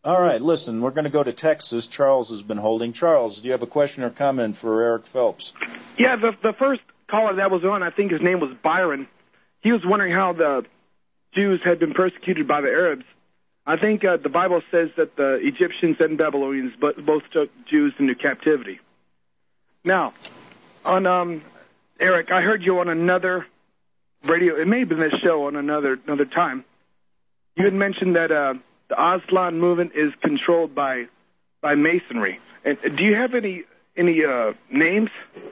All right, listen, we're going to go to Texas. Charles has been holding. Charles, do you have a question or comment for Eric Phelps? Yeah, the the first caller that was on, I think his name was Byron. He was wondering how the Jews had been persecuted by the Arabs. I think uh, the Bible says that the Egyptians and Babylonians both took Jews into captivity. Now, on um, Eric, I heard you on another radio. It may have been this show on another another time. You had mentioned that uh, the Aslan movement is controlled by by Masonry. And do you have any any uh, names?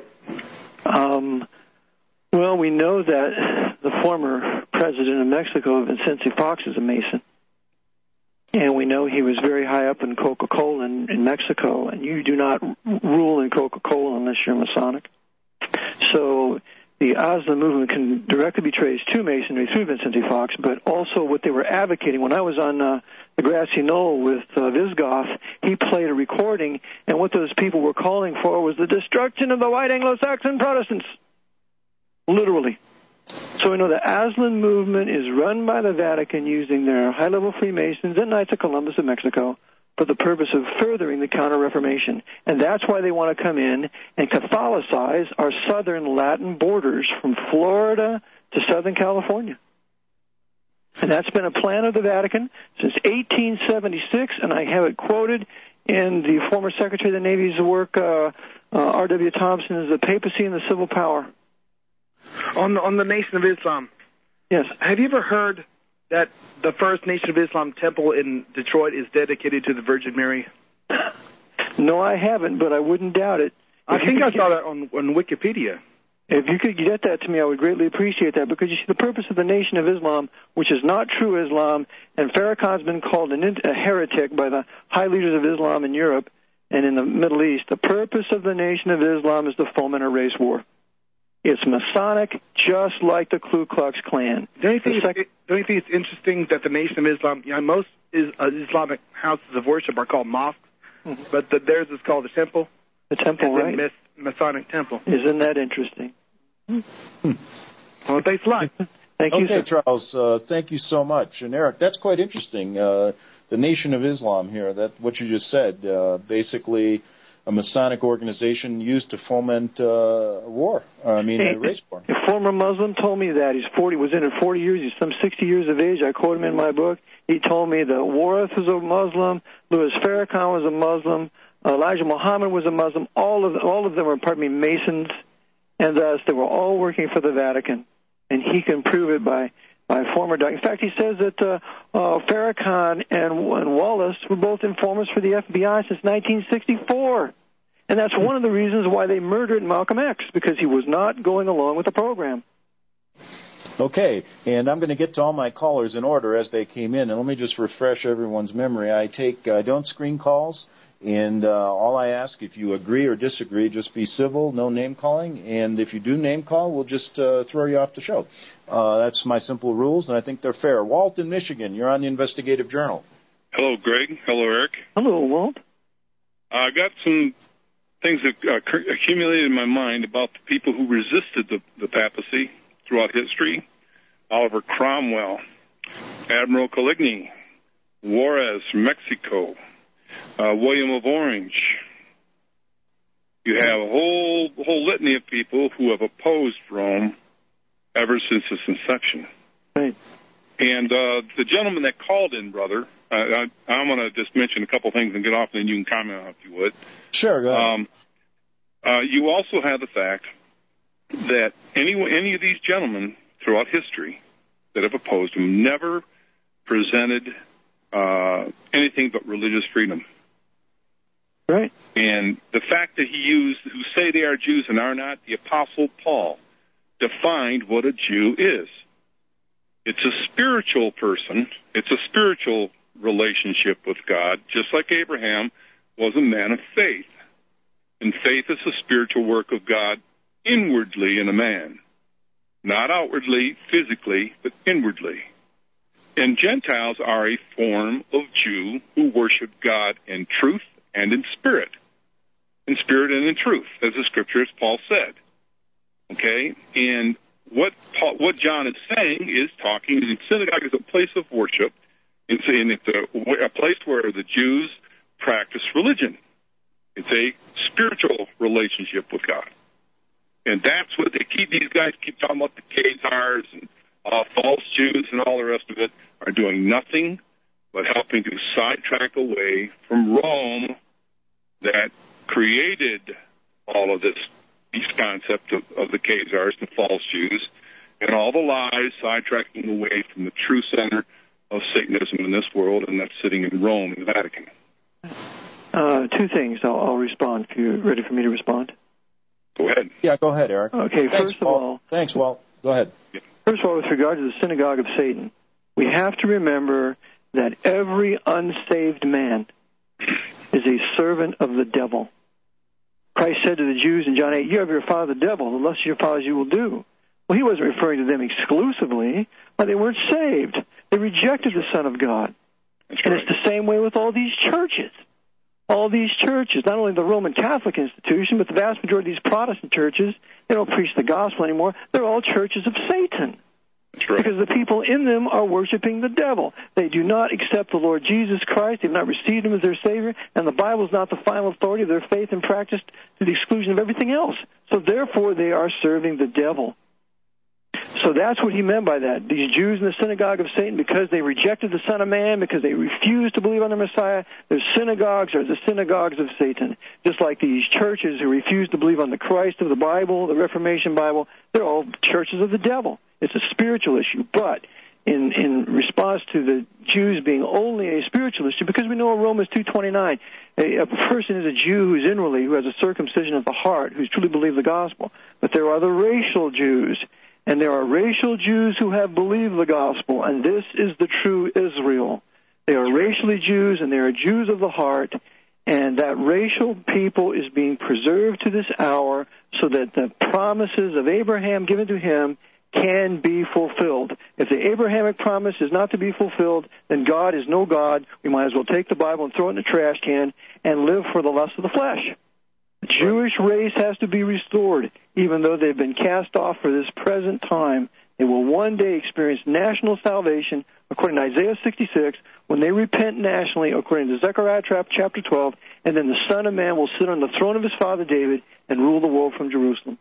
Um, well, we know that the former president of Mexico, Vicente Fox, is a Mason. And we know he was very high up in Coca-Cola in, in Mexico, and you do not rule in Coca-Cola unless you're Masonic. So the Aslan movement can directly be traced to Masonry through Vicente Fox, but also what they were advocating. When I was on uh, the grassy knoll with uh, Visgoff, he played a recording, and what those people were calling for was the destruction of the white Anglo-Saxon Protestants, literally. So we know the Aslan movement is run by the Vatican using their high-level Freemasons and Knights of Columbus of Mexico for the purpose of furthering the Counter-Reformation. And that's why they want to come in and Catholicize our southern Latin borders from Florida to Southern California. And that's been a plan of the Vatican since eighteen seventy-six, and I have it quoted in the former Secretary of the Navy's work, uh, uh, R W Thompson's The Papacy and the Civil Power. On the, on the Nation of Islam. Yes. Have you ever heard that the first Nation of Islam temple in Detroit is dedicated to the Virgin Mary? No, I haven't, but I wouldn't doubt it. I If think you I could saw get- that on, on Wikipedia. If you could get that to me, I would greatly appreciate that, because you see, the purpose of the Nation of Islam, which is not true Islam, and Farrakhan's been called an, a heretic by the high leaders of Islam in Europe and in the Middle East. The purpose of the Nation of Islam is to foment a race war. It's Masonic, just like the Ku Klux Klan. Don't you think, it's, don't you think it's interesting that the Nation of Islam, you know, most is, uh, Islamic houses of worship are called mosques, mm-hmm. but the, theirs is called the temple? The temple, It's a right? Mas- Masonic temple. Isn't that interesting? Well, thanks a lot. Thank you, okay, sir. Charles, uh, thank you so much. And Eric, that's quite interesting. Uh, the Nation of Islam here, that what you just said, uh, basically a Masonic organization used to foment uh, war. I mean, a race war. A former Muslim told me that. He's forty, was in it forty years. He's some sixty years of age. I quote him in my book. He told me that Warith was a Muslim, Louis Farrakhan was a Muslim, Elijah Muhammad was a Muslim. All of all of them were, pardon me, Masons, and thus they were all working for the Vatican. And he can prove it by by former. In fact, he says that uh, uh, Farrakhan and, and Wallace were both informers for the F B I since nineteen sixty-four. And that's one of the reasons why they murdered Malcolm X, because he was not going along with the program. Okay, and I'm going to get to all my callers in order as they came in. And let me just refresh everyone's memory. I take, I don't screen calls, and uh, all I ask, if you agree or disagree, just be civil, no name calling. And if you do name call, we'll just uh, throw you off the show. Uh, that's my simple rules, and I think they're fair. Walt in Michigan, you're on the Investigative Journal. Hello, Greg. Hello, Eric. Hello, Walt. I got some things that uh, accumulated in my mind about the people who resisted the, the papacy throughout history. Oliver Cromwell, Admiral Coligny, Juarez, Mexico, uh, William of Orange. You have a whole whole litany of people who have opposed Rome ever since its inception. Right. And uh, the gentleman that called in, brother, uh, I, I'm going to just mention a couple things and get off, and then you can comment on it if you would. Sure, go ahead. Um, uh, you also have the fact that any any of these gentlemen throughout history that have opposed him never presented uh, anything but religious freedom. Right. And the fact that he used, who say they are Jews and are not, the Apostle Paul defined what a Jew is. It's a spiritual person. It's a spiritual relationship with God, just like Abraham was a man of faith. And faith is the spiritual work of God inwardly in a man. Not outwardly, physically, but inwardly. And Gentiles are a form of Jew who worship God in truth and in spirit. In spirit and in truth, as the scripture, as Paul said. Okay? And what Paul, what John is saying is talking, the synagogue is a place of worship, It's, and it's a, a place where the Jews practice religion. It's a spiritual relationship with God. And that's what they keep, these guys keep talking about the Khazars and uh, false Jews and all the rest of it, are doing nothing but helping to sidetrack away from Rome that created all of this, these concepts of, of the Khazars, the false Jews, and all the lies, sidetracking away from the true center of Satanism in this world, and that's sitting in Rome, in the Vatican. Uh, two things. I'll, I'll respond. If you're ready for me to respond. Go ahead. Yeah, go ahead, Eric. Okay, Thanks, first of Walt. all... Thanks, Walt. Go ahead. First of all, with regard to the synagogue of Satan, we have to remember that every unsaved man is a servant of the devil. Christ said to the Jews in John eight, you have your father the devil, the lust of your fathers you will do. Well, he wasn't referring to them exclusively, but they weren't saved. They rejected the Son of God. That's and right. it's the same way with all these churches. All these churches, not only the Roman Catholic institution, but the vast majority of these Protestant churches, they don't preach the gospel anymore. They're all churches of Satan. That's right. Because the people in them are worshiping the devil. They do not accept the Lord Jesus Christ. They've not received him as their Savior. And the Bible is not the final authority of their faith and practice to the exclusion of everything else. So therefore, they are serving the devil. So that's what he meant by that. These Jews in the synagogue of Satan, because they rejected the Son of Man, because they refused to believe on the Messiah, their synagogues are the synagogues of Satan. Just like these churches who refuse to believe on the Christ of the Bible, the Reformation Bible, they're all churches of the devil. It's a spiritual issue. But in, in response to the Jews being only a spiritual issue, because we know in Romans two twenty-nine, a, a person is a Jew who's inwardly, who has a circumcision of the heart, who's truly believed the gospel. But there are the racial Jews. And there are racial Jews who have believed the gospel, and this is the true Israel. They are racially Jews, and they are Jews of the heart, and that racial people is being preserved to this hour so that the promises of Abraham given to him can be fulfilled. If the Abrahamic promise is not to be fulfilled, then God is no God. We might as well take the Bible and throw it in the trash can and live for the lust of the flesh. The Jewish race has to be restored, even though they've been cast off for this present time. They will one day experience national salvation, according to Isaiah sixty-six, when they repent nationally, according to Zechariah chapter twelve, and then the Son of Man will sit on the throne of his father David and rule the world from Jerusalem.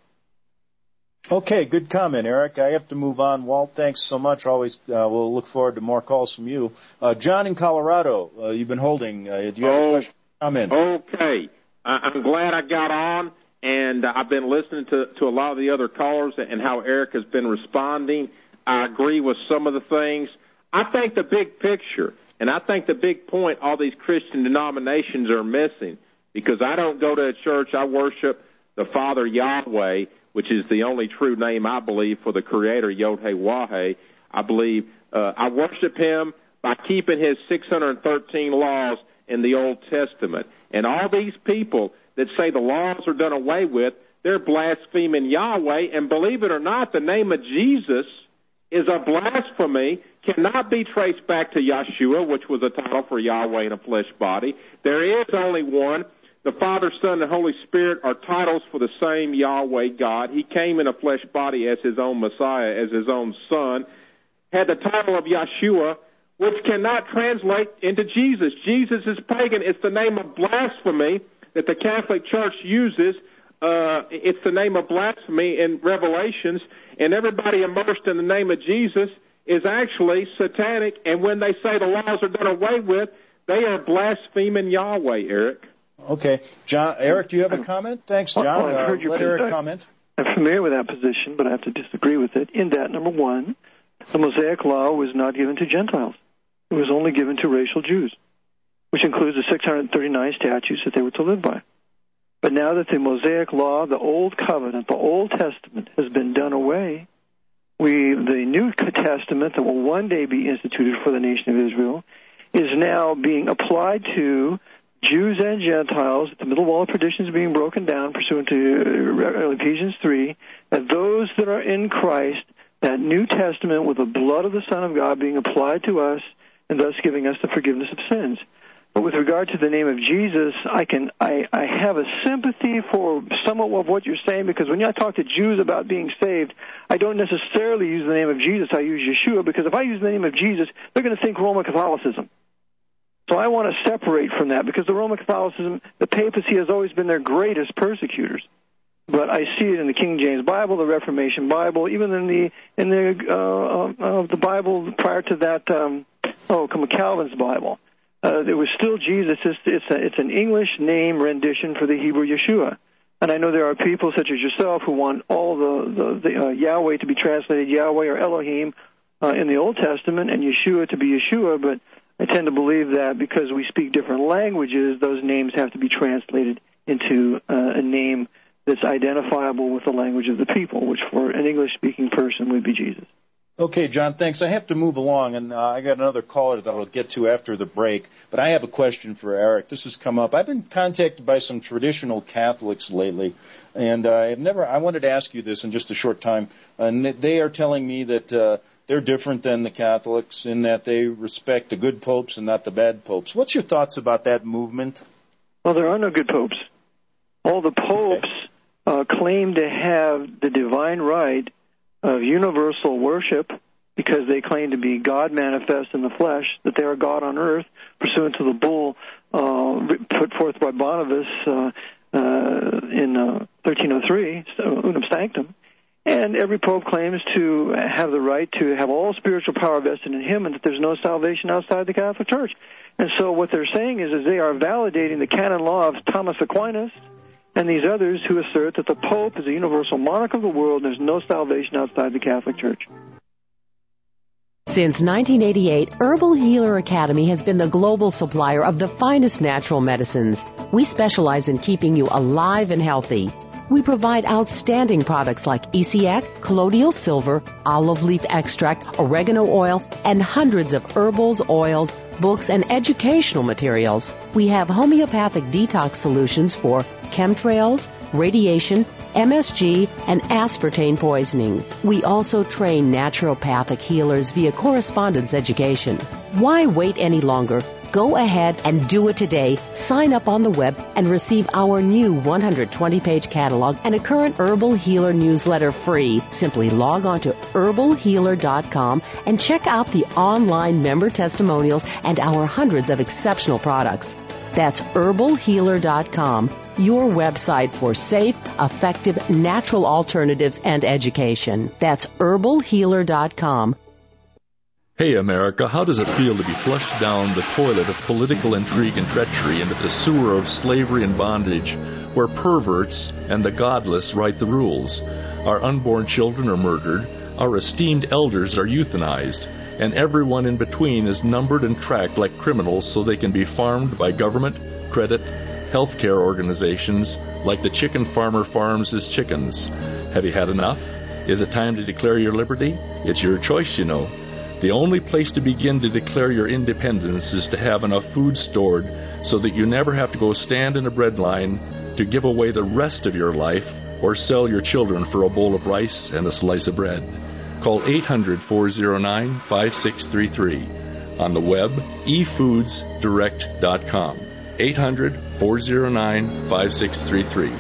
Okay, good comment, Eric. I have to move on. Walt, thanks so much. Always, uh, we'll look forward to more calls from you. Uh, John in Colorado, uh, you've been holding. Uh, do you have oh, a question? Comment. Okay. I'm glad I got on, and I've been listening to, to a lot of the other callers and how Eric has been responding. I agree with some of the things. I think the big picture, and I think the big point all these Christian denominations are missing, because I don't go to a church. I worship the Father Yahweh, which is the only true name, I believe, for the Creator, Yod-Heh-Wah-Heh. I believe uh, I worship him by keeping his six hundred thirteen laws in the Old Testament. And all these people that say the laws are done away with, they're blaspheming Yahweh. And believe it or not, the name of Jesus is a blasphemy, cannot be traced back to Yeshua, which was a title for Yahweh in a flesh body. There is only one. The Father, Son, and Holy Spirit are titles for the same Yahweh God. He came in a flesh body as his own Messiah, as his own Son, had the title of Yeshua, which cannot translate into Jesus. Jesus is pagan. It's the name of blasphemy that the Catholic Church uses. Uh, it's the name of blasphemy in Revelations, and everybody immersed in the name of Jesus is actually satanic, and when they say the laws are done away with, they are blaspheming Yahweh, Eric. Okay. John, Eric, do you have a comment? Thanks, John. Well, I've heard uh, your let Eric position. comment. I'm familiar with that position, but I have to disagree with it. In that, number one, the Mosaic Law was not given to Gentiles. It was only given to racial Jews, which includes the six hundred thirty-nine statutes that they were to live by. But now that the Mosaic Law, the Old Covenant, the Old Testament, has been done away, we, the New Testament that will one day be instituted for the nation of Israel, is now being applied to Jews and Gentiles. The middle wall of perdition is being broken down pursuant to Ephesians three, that those that are in Christ, that New Testament with the blood of the Son of God being applied to us, and thus giving us the forgiveness of sins. But with regard to the name of Jesus, I can I, I have a sympathy for somewhat of what you're saying, because when I talk to Jews about being saved, I don't necessarily use the name of Jesus. I use Yeshua, because if I use the name of Jesus, they're going to think Roman Catholicism. So I want to separate from that, because the Roman Catholicism, the papacy has always been their greatest persecutors. But I see it in the King James Bible, the Reformation Bible, even in the in the uh, uh, the Bible prior to that. Um, oh, come Calvin's Bible. Uh, there was still Jesus. It's it's, a, it's an English name rendition for the Hebrew Yeshua. And I know there are people such as yourself who want all the, the, the uh, Yahweh to be translated Yahweh or Elohim uh, in the Old Testament, and Yeshua to be Yeshua, but I tend to believe that because we speak different languages, those names have to be translated into uh, a name that's identifiable with the language of the people, which for an English-speaking person would be Jesus. Okay, John, thanks. I have to move along, and uh, I got another caller that I'll get to after the break. But I have a question for Eric. This has come up. I've been contacted by some traditional Catholics lately, and uh, I've never. I wanted to ask you this in just a short time. And they are telling me that uh, they're different than the Catholics in that they respect the good popes and not the bad popes. What's your thoughts about that movement? Well, there are no good popes. All the popes okay. uh, claim to have the divine right of universal worship, because they claim to be God manifest in the flesh, that they are God on earth, pursuant to the bull uh, put forth by Barnabas uh, uh, in uh, thirteen oh three, Unum Sanctum. And every pope claims to have the right to have all spiritual power vested in him, and that there's no salvation outside the Catholic Church. And so what they're saying is, is they are validating the canon law of Thomas Aquinas and these others who assert that the Pope is a universal monarch of the world and there's no salvation outside the Catholic Church. Since nineteen eighty-eight, Herbal Healer Academy has been the global supplier of the finest natural medicines. We specialize in keeping you alive and healthy. We provide outstanding products like E C X, colloidal silver, olive leaf extract, oregano oil, and hundreds of herbals, oils, books, and educational materials. We have homeopathic detox solutions for chemtrails, radiation, M S G, and aspartame poisoning. We also train naturopathic healers via correspondence education. Why wait any longer? Go ahead and do it today. Sign up on the web and receive our new one hundred twenty page catalog and a current Herbal Healer newsletter free. Simply log on to herbal healer dot com and check out the online member testimonials and our hundreds of exceptional products. That's herbal healer dot com, your website for safe, effective, natural alternatives and education. That's herbal healer dot com. Hey, America, how does it feel to be flushed down the toilet of political intrigue and treachery into the sewer of slavery and bondage, where perverts and the godless write the rules? Our unborn children are murdered, our esteemed elders are euthanized, and everyone in between is numbered and tracked like criminals so they can be farmed by government, credit, healthcare organizations, like the chicken farmer farms his chickens. Have you had enough? Is it time to declare your liberty? It's your choice, you know. The only place to begin to declare your independence is to have enough food stored so that you never have to go stand in a bread line to give away the rest of your life or sell your children for a bowl of rice and a slice of bread. Call eight hundred, four oh nine, five six three three. On the web, e foods direct dot com. eight hundred, four oh nine, five six three three.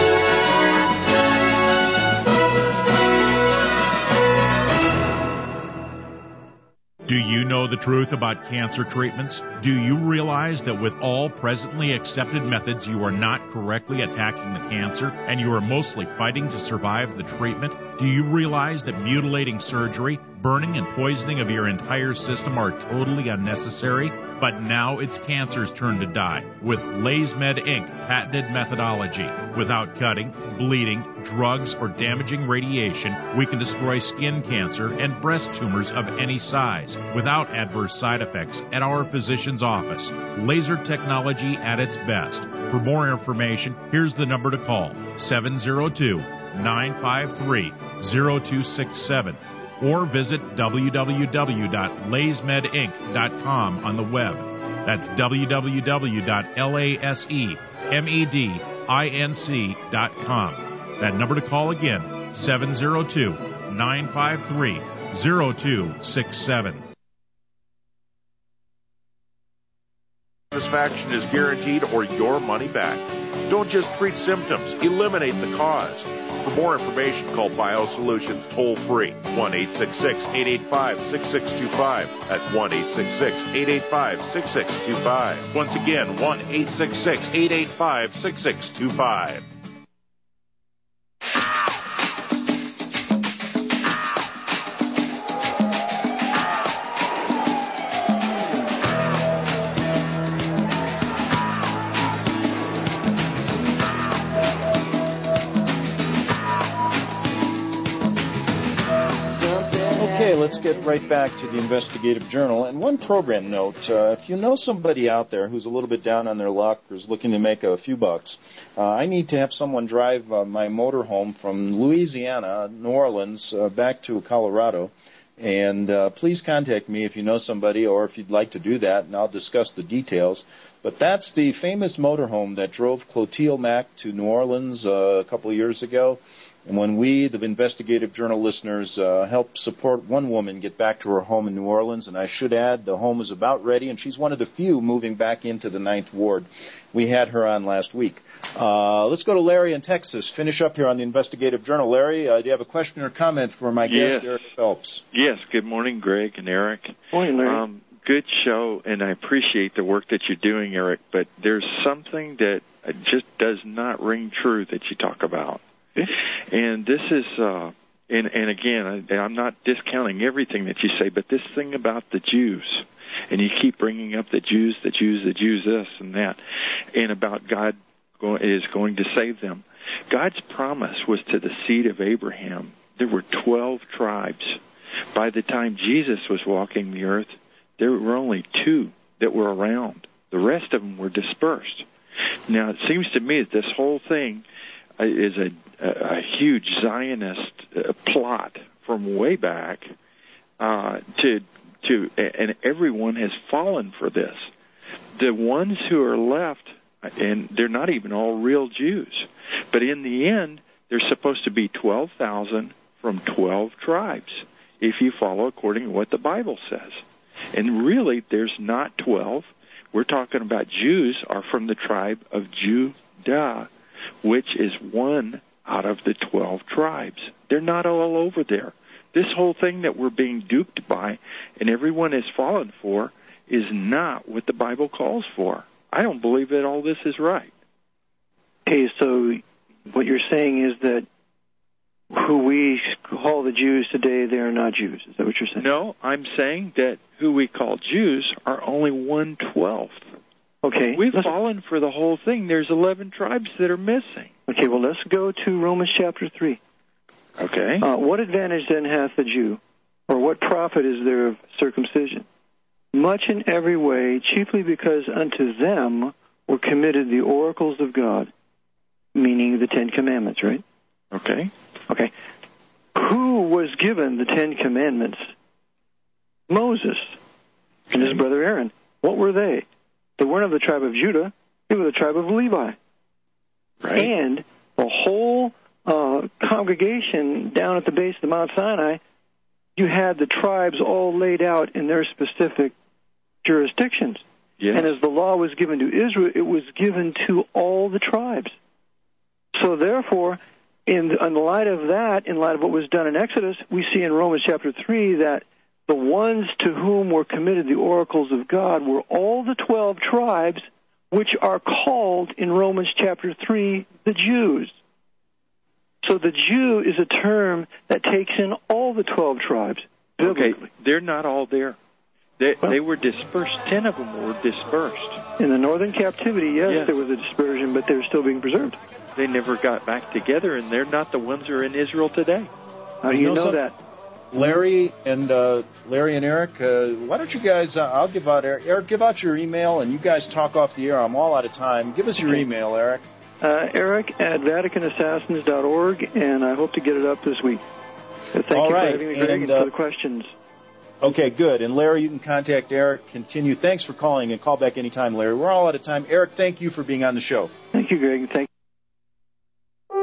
Do you know the truth about cancer treatments? Do you realize that with all presently accepted methods, you are not correctly attacking the cancer and you are mostly fighting to survive the treatment? Do you realize that mutilating surgery, burning and poisoning of your entire system are totally unnecessary? But now it's cancer's turn to die with LazeMed Incorporated patented methodology. Without cutting, bleeding, drugs, or damaging radiation, we can destroy skin cancer and breast tumors of any size without adverse side effects at our physician's office. Laser technology at its best. For more information, here's the number to call, seven oh two, nine five three, oh two six seven. Or visit w w w dot laze med inc dot com on the web. That's w w w dot laze med inc dot com. That number to call again, seven oh two, nine five three, oh two six seven. Satisfaction is guaranteed or your money back. Don't just treat symptoms, eliminate the cause. For more information, call BioSolutions toll free, one eight six six, eight eight five, six six two five. That's one eight six six, eight eight five, six six two five. Once again, one eight six six, eight eight five, six six two five. Let's get right back to the Investigative Journal. And one program note, uh, if you know somebody out there who's a little bit down on their luck or is looking to make a few bucks, uh, I need to have someone drive uh, my motorhome from Louisiana, New Orleans, uh, back to Colorado. And uh, please contact me if you know somebody or if you'd like to do that, and I'll discuss the details. But that's the famous motorhome that drove Clotilde Mack to New Orleans uh, a couple of years ago. And when we, the Investigative Journal listeners, uh, helped support one woman get back to her home in New Orleans, and I should add, the home is about ready, and she's one of the few moving back into the Ninth Ward. We had her on last week. Uh, let's go to Larry in Texas. Finish up here on the Investigative Journal. Larry, uh, do you have a question or comment for my yes. guest, Eric Phelps? Yes. Good morning, Greg and Eric. Morning, Larry. Um, good show, and I appreciate the work that you're doing, Eric, but there's something that just does not ring true that you talk about. And this is, uh, and, and again, I, I'm not discounting everything that you say, but this thing about the Jews, and you keep bringing up the Jews, the Jews, the Jews, this and that, and about God go, is going to save them. God's promise was to the seed of Abraham. There were twelve tribes. By the time Jesus was walking the earth, there were only two that were around. The rest of them were dispersed. Now, it seems to me that this whole thing is a, a, a huge Zionist uh, plot from way back uh, to to, and everyone has fallen for this. The ones who are left, and they're not even all real Jews, but in the end, there's supposed to be twelve thousand from twelve tribes, if you follow according to what the Bible says. And really, there's not twelve. We're talking about Jews are from the tribe of Judah, which is one out of the twelve tribes. They're not all over there. This whole thing that we're being duped by and everyone has fallen for is not what the Bible calls for. I don't believe that all this is right. Okay, so what you're saying is that who we call the Jews today, they are not Jews. Is that what you're saying? No, I'm saying that who we call Jews are only one twelfth. Okay. We've fallen for the whole thing. There's eleven tribes that are missing. Okay, well, let's go to Romans chapter three. Okay. Uh, what advantage then hath the Jew, or what profit is there of circumcision? Much in every way, chiefly because unto them were committed the oracles of God, meaning the Ten Commandments, right? Okay. Okay. Who was given the Ten Commandments? Moses and his brother Aaron. What were they? They weren't of the tribe of Judah. They were the tribe of Levi. Right. And the whole uh, congregation down at the base of Mount Sinai, you had the tribes all laid out in their specific jurisdictions. Yes. And as the law was given to Israel, it was given to all the tribes. So therefore, in, in light of that, in light of what was done in Exodus, we see in Romans chapter three that the ones to whom were committed the oracles of God were all the twelve tribes, which are called in Romans chapter three the Jews. So the Jew is a term that takes in all the twelve tribes. Biblically. Okay, they're not all there. They, well, they were dispersed. Ten of them were dispersed. In the northern captivity, yes, yes, there was a dispersion, but they're still being preserved. They never got back together, and they're not the ones who are in Israel today. How do you, you know, know that? Larry and uh, Larry and Eric, uh, why don't you guys? Uh, I'll give out Eric. Eric, give out your email, and you guys talk off the air. I'm all out of time. Give us your okay. email, Eric. Uh, Eric at Vatican Assassins dot org, and I hope to get it up this week. So thank all you right. for having me, Greg, and, uh, for the questions. Okay, good. And Larry, you can contact Eric. Continue. Thanks for calling, and call back anytime, Larry. We're all out of time. Eric, thank you for being on the show. Thank you, Greg. Thank.